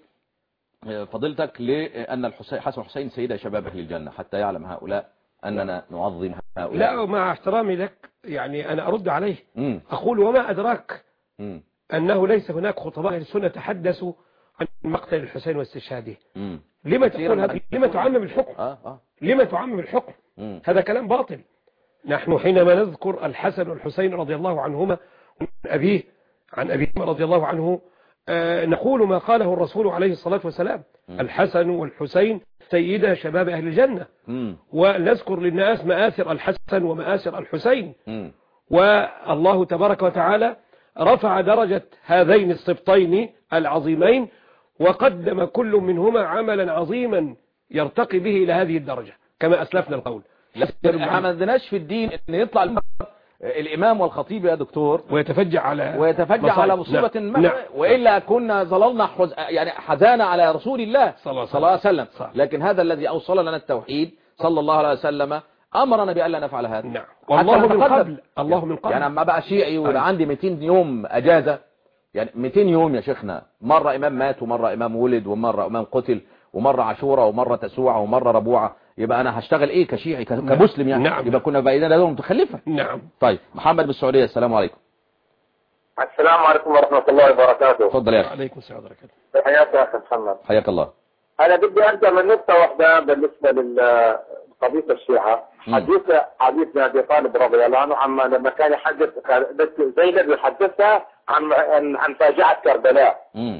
فضلتك لأن الحسين حسن حسين سيدة شباب أهل الجنة حتى يعلم هؤلاء أننا نعظم هؤلاء. لا مع احترامي لك يعني أنا أرد عليه مم. أقول وما أدراك مم. أنه ليس هناك خطباء أهل السنة تحدثوا عن مقتل الحسين واستشهاده. لما تقول هذا؟ لما تعمم الحكم؟ آه آه. لما تعمم الحكم؟ مم. هذا كلام باطل. نحن حينما نذكر الحسن والحسين رضي الله عنهما عن أبيه عن أبيه رضي الله عنه آه نقول ما قاله الرسول عليه الصلاة والسلام. مم. الحسن والحسين سيدا شباب أهل الجنة. مم. ونذكر للناس مآثر الحسن ومآثر الحسين. مم. والله تبارك وتعالى رفع درجة هذين السبطين العظيمين وقدم كل منهما عملا عظيما يرتقي به إلى هذه الدرجة كما أسلفنا القول. ما عندناش في الدين ان يطلع الإمام والخطيب يا دكتور ويتفجع على ويتفجع على مصيبة نعم. ما نعم. وإلا كنا ظللنا حز... يعني حزانا على رسول الله صلى الله عليه وسلم. صح. لكن هذا الذي أوصل لنا التوحيد صلى الله عليه وسلم أمرنا بألا نفعل هذا. نعم. والله من قبل الله من قبل يعني أما بقى شيعي ويبقى عندي مئتين يوم أجازة يعني مئتين يوم يا شيخنا مرة إمام مات ومرة إمام ولد ومرة إمام قتل ومرة عاشورة ومرة تسوعة ومرة ربوعة يبقى أنا هشتغل إيه كشيعي كمسلم يعني. نعم. يبقى كنا بقينا لهم متخلفة. نعم. طيب محمد بالسعودية السلام عليكم. السلام عليكم ورحمة الله وبركاته. تفضل يا أخي. عليكم السلام ورحمة الله. حياك يا أخي محمد. حياك الله. أنا بدي أبدأ من نقطة واحدة بالنسبة لقضية الشيعة. حديث علي بن أبي طالب رضي الله عنه عما لما كان يحدث زينب يحدثها عن عن فاجعة كربلاء. امم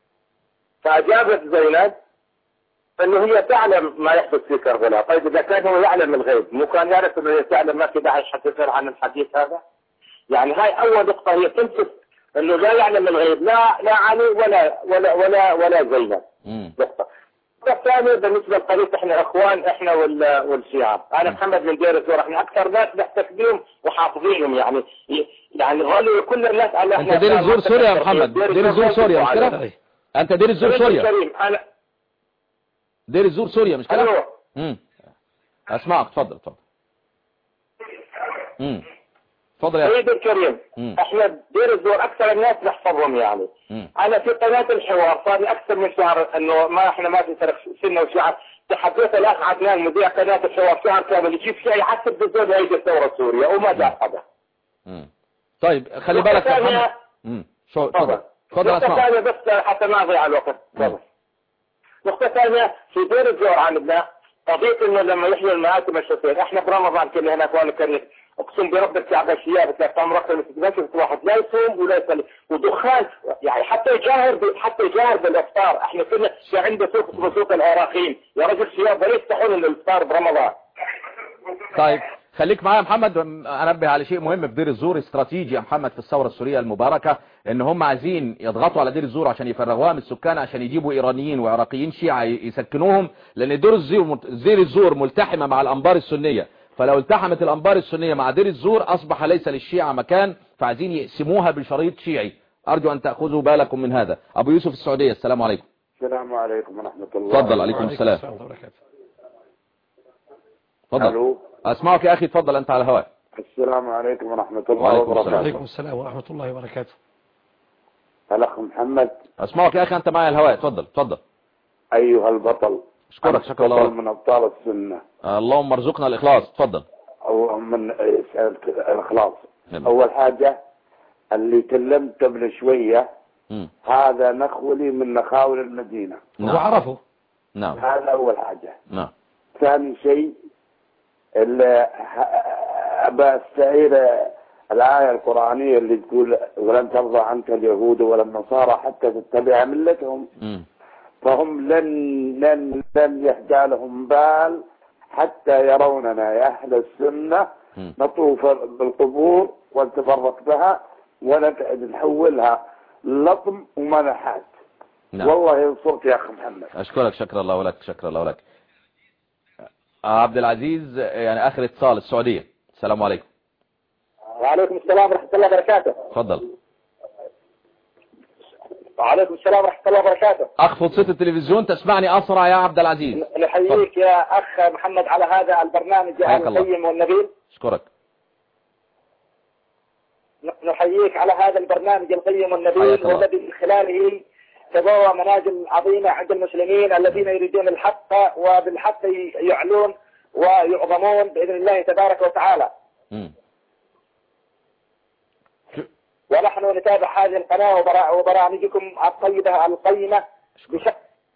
فأجابت زينب أنه هي تعلم ما يحدث في كربلاء. طيب إذا كان هو يعلم الغيب مو كان يعرف أنه هي تعلم ما في داعي يحدثها عن الحديث هذا؟ يعني هاي اول نقطة هي تنسف انه لا يعلم الغيب لا لا علي ولا ولا ولا ولا زينب. نقطة. الثانية بالنسبة للقضية احنا اخوان احنا والشيعة. انا محمد من دير الزور، احنا اكثر ناس نحتفظ بهم وحافظينهم يعني يعني غالي كل الناس على انت دير الزور سوريا يا محمد، دير الزور سوريا مش كده؟ انت دير الزور سوريا. انا دير الزور سوريا مش كده؟ ايوه. امم اسمعك، اتفضل اتفضل. امم اتفضل يا سيد الكريم. مم. احنا دير الزور اكثر الناس نحفظهم يعني. مم. انا في قناه الحوار صار لي اكثر من شهر انه ما احنا ما في فرق سنه وشيعه، تحدثت الاخ عدنان مذيع قناه الحوار شهر كامل يجيب شيء حتى بالزول هيدي الثوره السوريه وما جاء حدا. طيب خلي بالك يا محمد. امم شو تفضل تفضل. نقطه ثانيه بس حتى ما اضيع الوقت. تفضل. نقطه ثانيه في دير الزور عندنا قضيه انه لما يحيوا المآتم الشتين، احنا برمضان كنا هناك وانا كريم اقسم برب الكعبه الشياب بتلاقي طعم رقم متباشر واحد لا يصوم ولا يصلي ودخان يعني حتى يجاهر حتى يجاهر بالافطار. احنا كنا في عنده سوق سوق العراقيين يا رجل شياب ولا يفتحون الافطار برمضان. طيب خليك معايا يا محمد، انبه على شيء مهم في دير الزور استراتيجي يا محمد في الثوره السوريه المباركه، ان هم عايزين يضغطوا على دير الزور عشان يفرغوها من السكان عشان يجيبوا ايرانيين وعراقيين شيعة يسكنوهم، لان دير الزور دير الزور ملتحمه مع الانبار السنيه، فلو التحمت الانبار السنيه مع دير الزور اصبح ليس للشيعة مكان، فعايزين يقسموها بشريط شيعي. ارجو ان تاخذوا بالكم من هذا. ابو يوسف السعوديه، السلام عليكم. السلام عليكم ورحمه الله. تفضل. عليكم السلام. تفضل. اسمعك يا اخي، تفضل انت على الهواء. السلام عليكم ورحمه الله وبركاته. وعليكم السلام ورحمه الله وبركاته. الاخ محمد. اسمعك يا اخي، انت معي على الهواء. تفضل تفضل. ايوه البطل. اشكرك شكرا الله. من ابطال السنه. اللهم ارزقنا الاخلاص. تفضل. اللهم من الاخلاص. اول حاجه اللي كلمت قبل شويه م. هذا نخولي من نخاول المدينه. نعم. وعرفه. نعم. هذا اول حاجه. نعم. ثاني شيء اللي بستعير الآية القرآنية اللي تقول ولن ترضى عنك اليهود ولا النصارى حتى تتبع ملتهم. م. فهم لن لن لن يهدى لهم بال حتى يروننا يا أهل السنة م. نطوف بالقبور ونتفرق بها ونقعد نحولها لطم ومنحات. نعم. والله ينصرك يا أخي محمد. أشكرك شكرا الله لك شكرا الله لك. عبد العزيز يعني آخر اتصال السعودية. السلام عليكم. وعليكم السلام ورحمة الله وبركاته. تفضل. وعليكم السلام ورحمة الله وبركاته. أخفض صوت التلفزيون تسمعني أسرع يا عبد العزيز. نحييك يا أخ محمد على هذا البرنامج القيم والنبيل. أشكرك. نحييك على هذا البرنامج القيم والنبيل والذي من خلاله تضوى منازل عظيمة عند المسلمين الذين يريدون الحق وبالحق يعلون ويعظمون بإذن الله تبارك وتعالى. م. ونحن نتابع هذه القناة وبرامجكم الطيبة القيمة بشكل.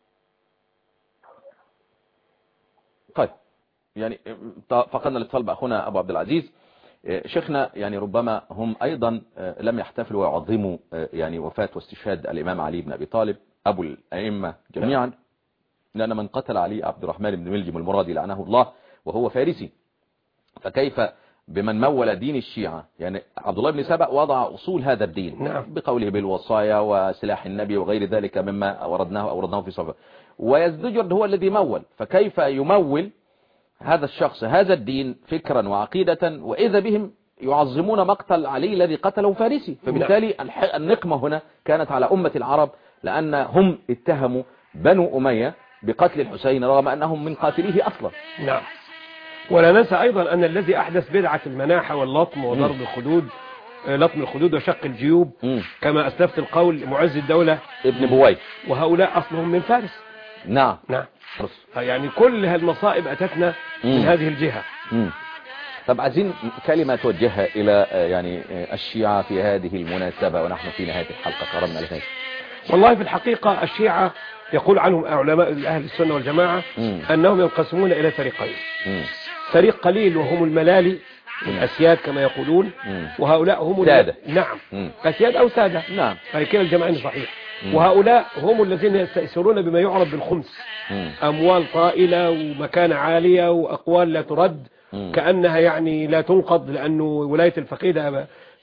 طيب يعني فقدنا الاتصال بأخونا أبو عبد العزيز. شيخنا يعني ربما هم أيضا لم يحتفلوا ويعظموا يعني وفاة واستشهاد الإمام علي بن أبي طالب أبو الأئمة جميعا، لأن من قتل علي عبد الرحمن بن ملجم المرادي لعنه الله وهو فارسي، فكيف بمن مول دين الشيعة؟ يعني عبد الله بن سبأ وضع أصول هذا الدين. نعم. بقوله بالوصايا وسلاح النبي وغير ذلك مما أوردناه أوردناه في صفة، ويزدجر هو الذي مول، فكيف يمول هذا الشخص هذا الدين فكرا وعقيدة وإذا بهم يعظمون مقتل علي الذي قتله فارسي؟ فبالتالي النقمة هنا كانت على أمة العرب، لأن هم اتهموا بنو أمية بقتل الحسين رغم أنهم من قاتليه أصلا. نعم. ولا ننسى أيضا أن الذي أحدث بدعة المناحة واللطم وضرب الخدود، لطم الخدود وشق الجيوب م. كما أسلفت القول معز الدولة ابن بويه، وهؤلاء أصلهم من فارس. نعم نعم. يعني كل هالمصائب أتتنا م. من هذه الجهة. م. طب عايزين كلمة توجهها إلى يعني الشيعة في هذه المناسبة ونحن في نهاية الحلقة قربنا لهذا. والله في الحقيقة الشيعة يقول عنهم علماء أهل السنة والجماعة م. أنهم ينقسمون إلى فريقين. م. فريق قليل وهم الملالي الأسياد كما يقولون، م. وهؤلاء هم سادة. نعم م. أسياد أو سادة. نعم. فكلا الجمعين صحيح. م. وهؤلاء هم الذين يستأثرون بما يعرف بالخمس، م. أموال طائلة ومكانة عالية وأقوال لا ترد، م. كأنها يعني لا تنقض، لأنه ولاية الفقيه ده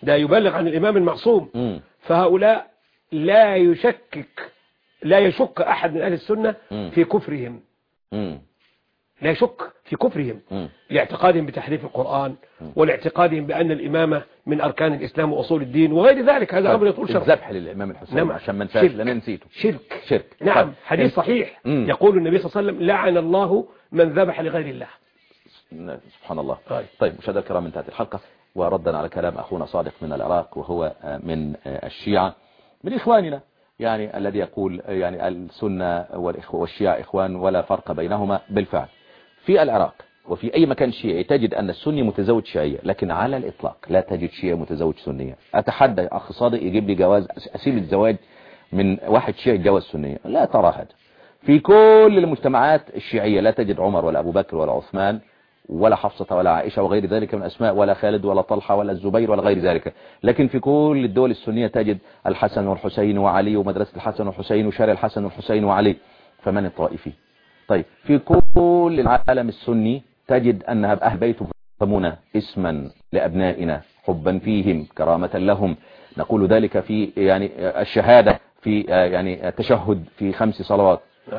ده يبلغ عن الإمام المعصوم. م. فهؤلاء لا يشكك لا يشك أحد من أهل السنة م. في كفرهم. م. لا يشك في كفرهم م. لاعتقادهم بتحريف القرآن ولاعتقادهم بأن الإمامة من أركان الإسلام وأصول الدين وغير ذلك. هذا أمر يطول شرحه. الذبح للإمام الحسين نعم. عشان ما ننساش لأن نسيته. شرك شرك. نعم. طيب. حديث صحيح م. يقول النبي صلى الله عليه وسلم لعن الله من ذبح لغير الله. سبحان الله. طيب, طيب مشاهدينا الكرام، انتهت الحلقة وردا على كلام أخونا صادق من العراق وهو من الشيعة من إخواننا، يعني الذي يقول يعني السنة والشيعة إخوان ولا فرق بينهما. بالفعل في العراق وفي أي مكان شيعي تجد أن السني متزوج شيعية، لكن على الإطلاق لا تجد شيعي متزوج سنية. أتحدى أخ صادق يجيب لي جواز أسيب الزواج من واحد شيعي يتجوز سنية، لا ترى هذا. في كل المجتمعات الشيعية لا تجد عمر ولا أبو بكر ولا عثمان ولا حفصة ولا عائشة وغير ذلك من أسماء، ولا خالد ولا طلحة ولا الزبير ولا غير ذلك. لكن في كل الدول السنية تجد الحسن والحسين وعلي ومدرسة الحسن والحسين وشارع الحسن والحسين وعلي. فمن الطائفي؟ طيب في كل العالم السني تجد أن أهل بيت يسمون اسما لأبنائنا حبا فيهم كرامة لهم. نقول ذلك في يعني الشهادة في يعني التشهد في خمس صلوات.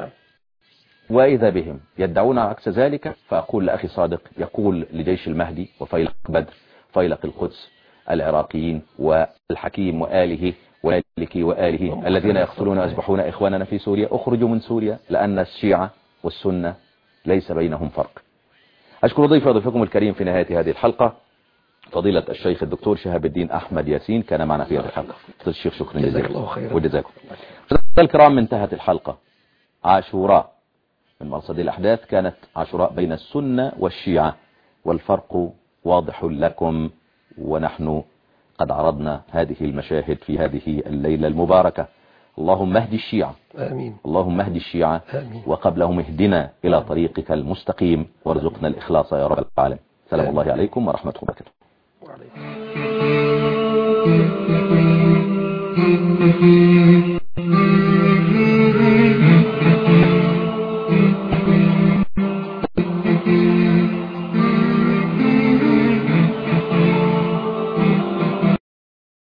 وإذا بهم يدعون عكس ذلك، فأقول لأخي صادق يقول لجيش المهدي وفيلق بدر فيلق القدس العراقيين والحكيم وآله والمالكي وآله الذين يقتلون ويذبحون إخواننا في سوريا اخرجوا من سوريا، لأن الشيعة والسنة ليس بينهم فرق. أشكر ضيفي وضيفكم الكريم في نهاية هذه الحلقة فضيلة الشيخ الدكتور شهاب الدين أحمد ياسين كان معنا في هذه الحلقة. الشيخ شكرا جزيلا وجزاكم. الكرام انتهت الحلقة. عاشوراء من مرصد الأحداث كانت عاشوراء بين السنة والشيعة، والفرق واضح لكم، ونحن قد عرضنا هذه المشاهد في هذه الليلة المباركة. اللهم اهد الشيعة، آمين. اللهم اهد الشيعة، آمين. وقبلهم اهدنا إلى طريقك المستقيم وارزقنا الإخلاص يا رب العالمين. سلام الله عليكم ورحمة الله وبركاته.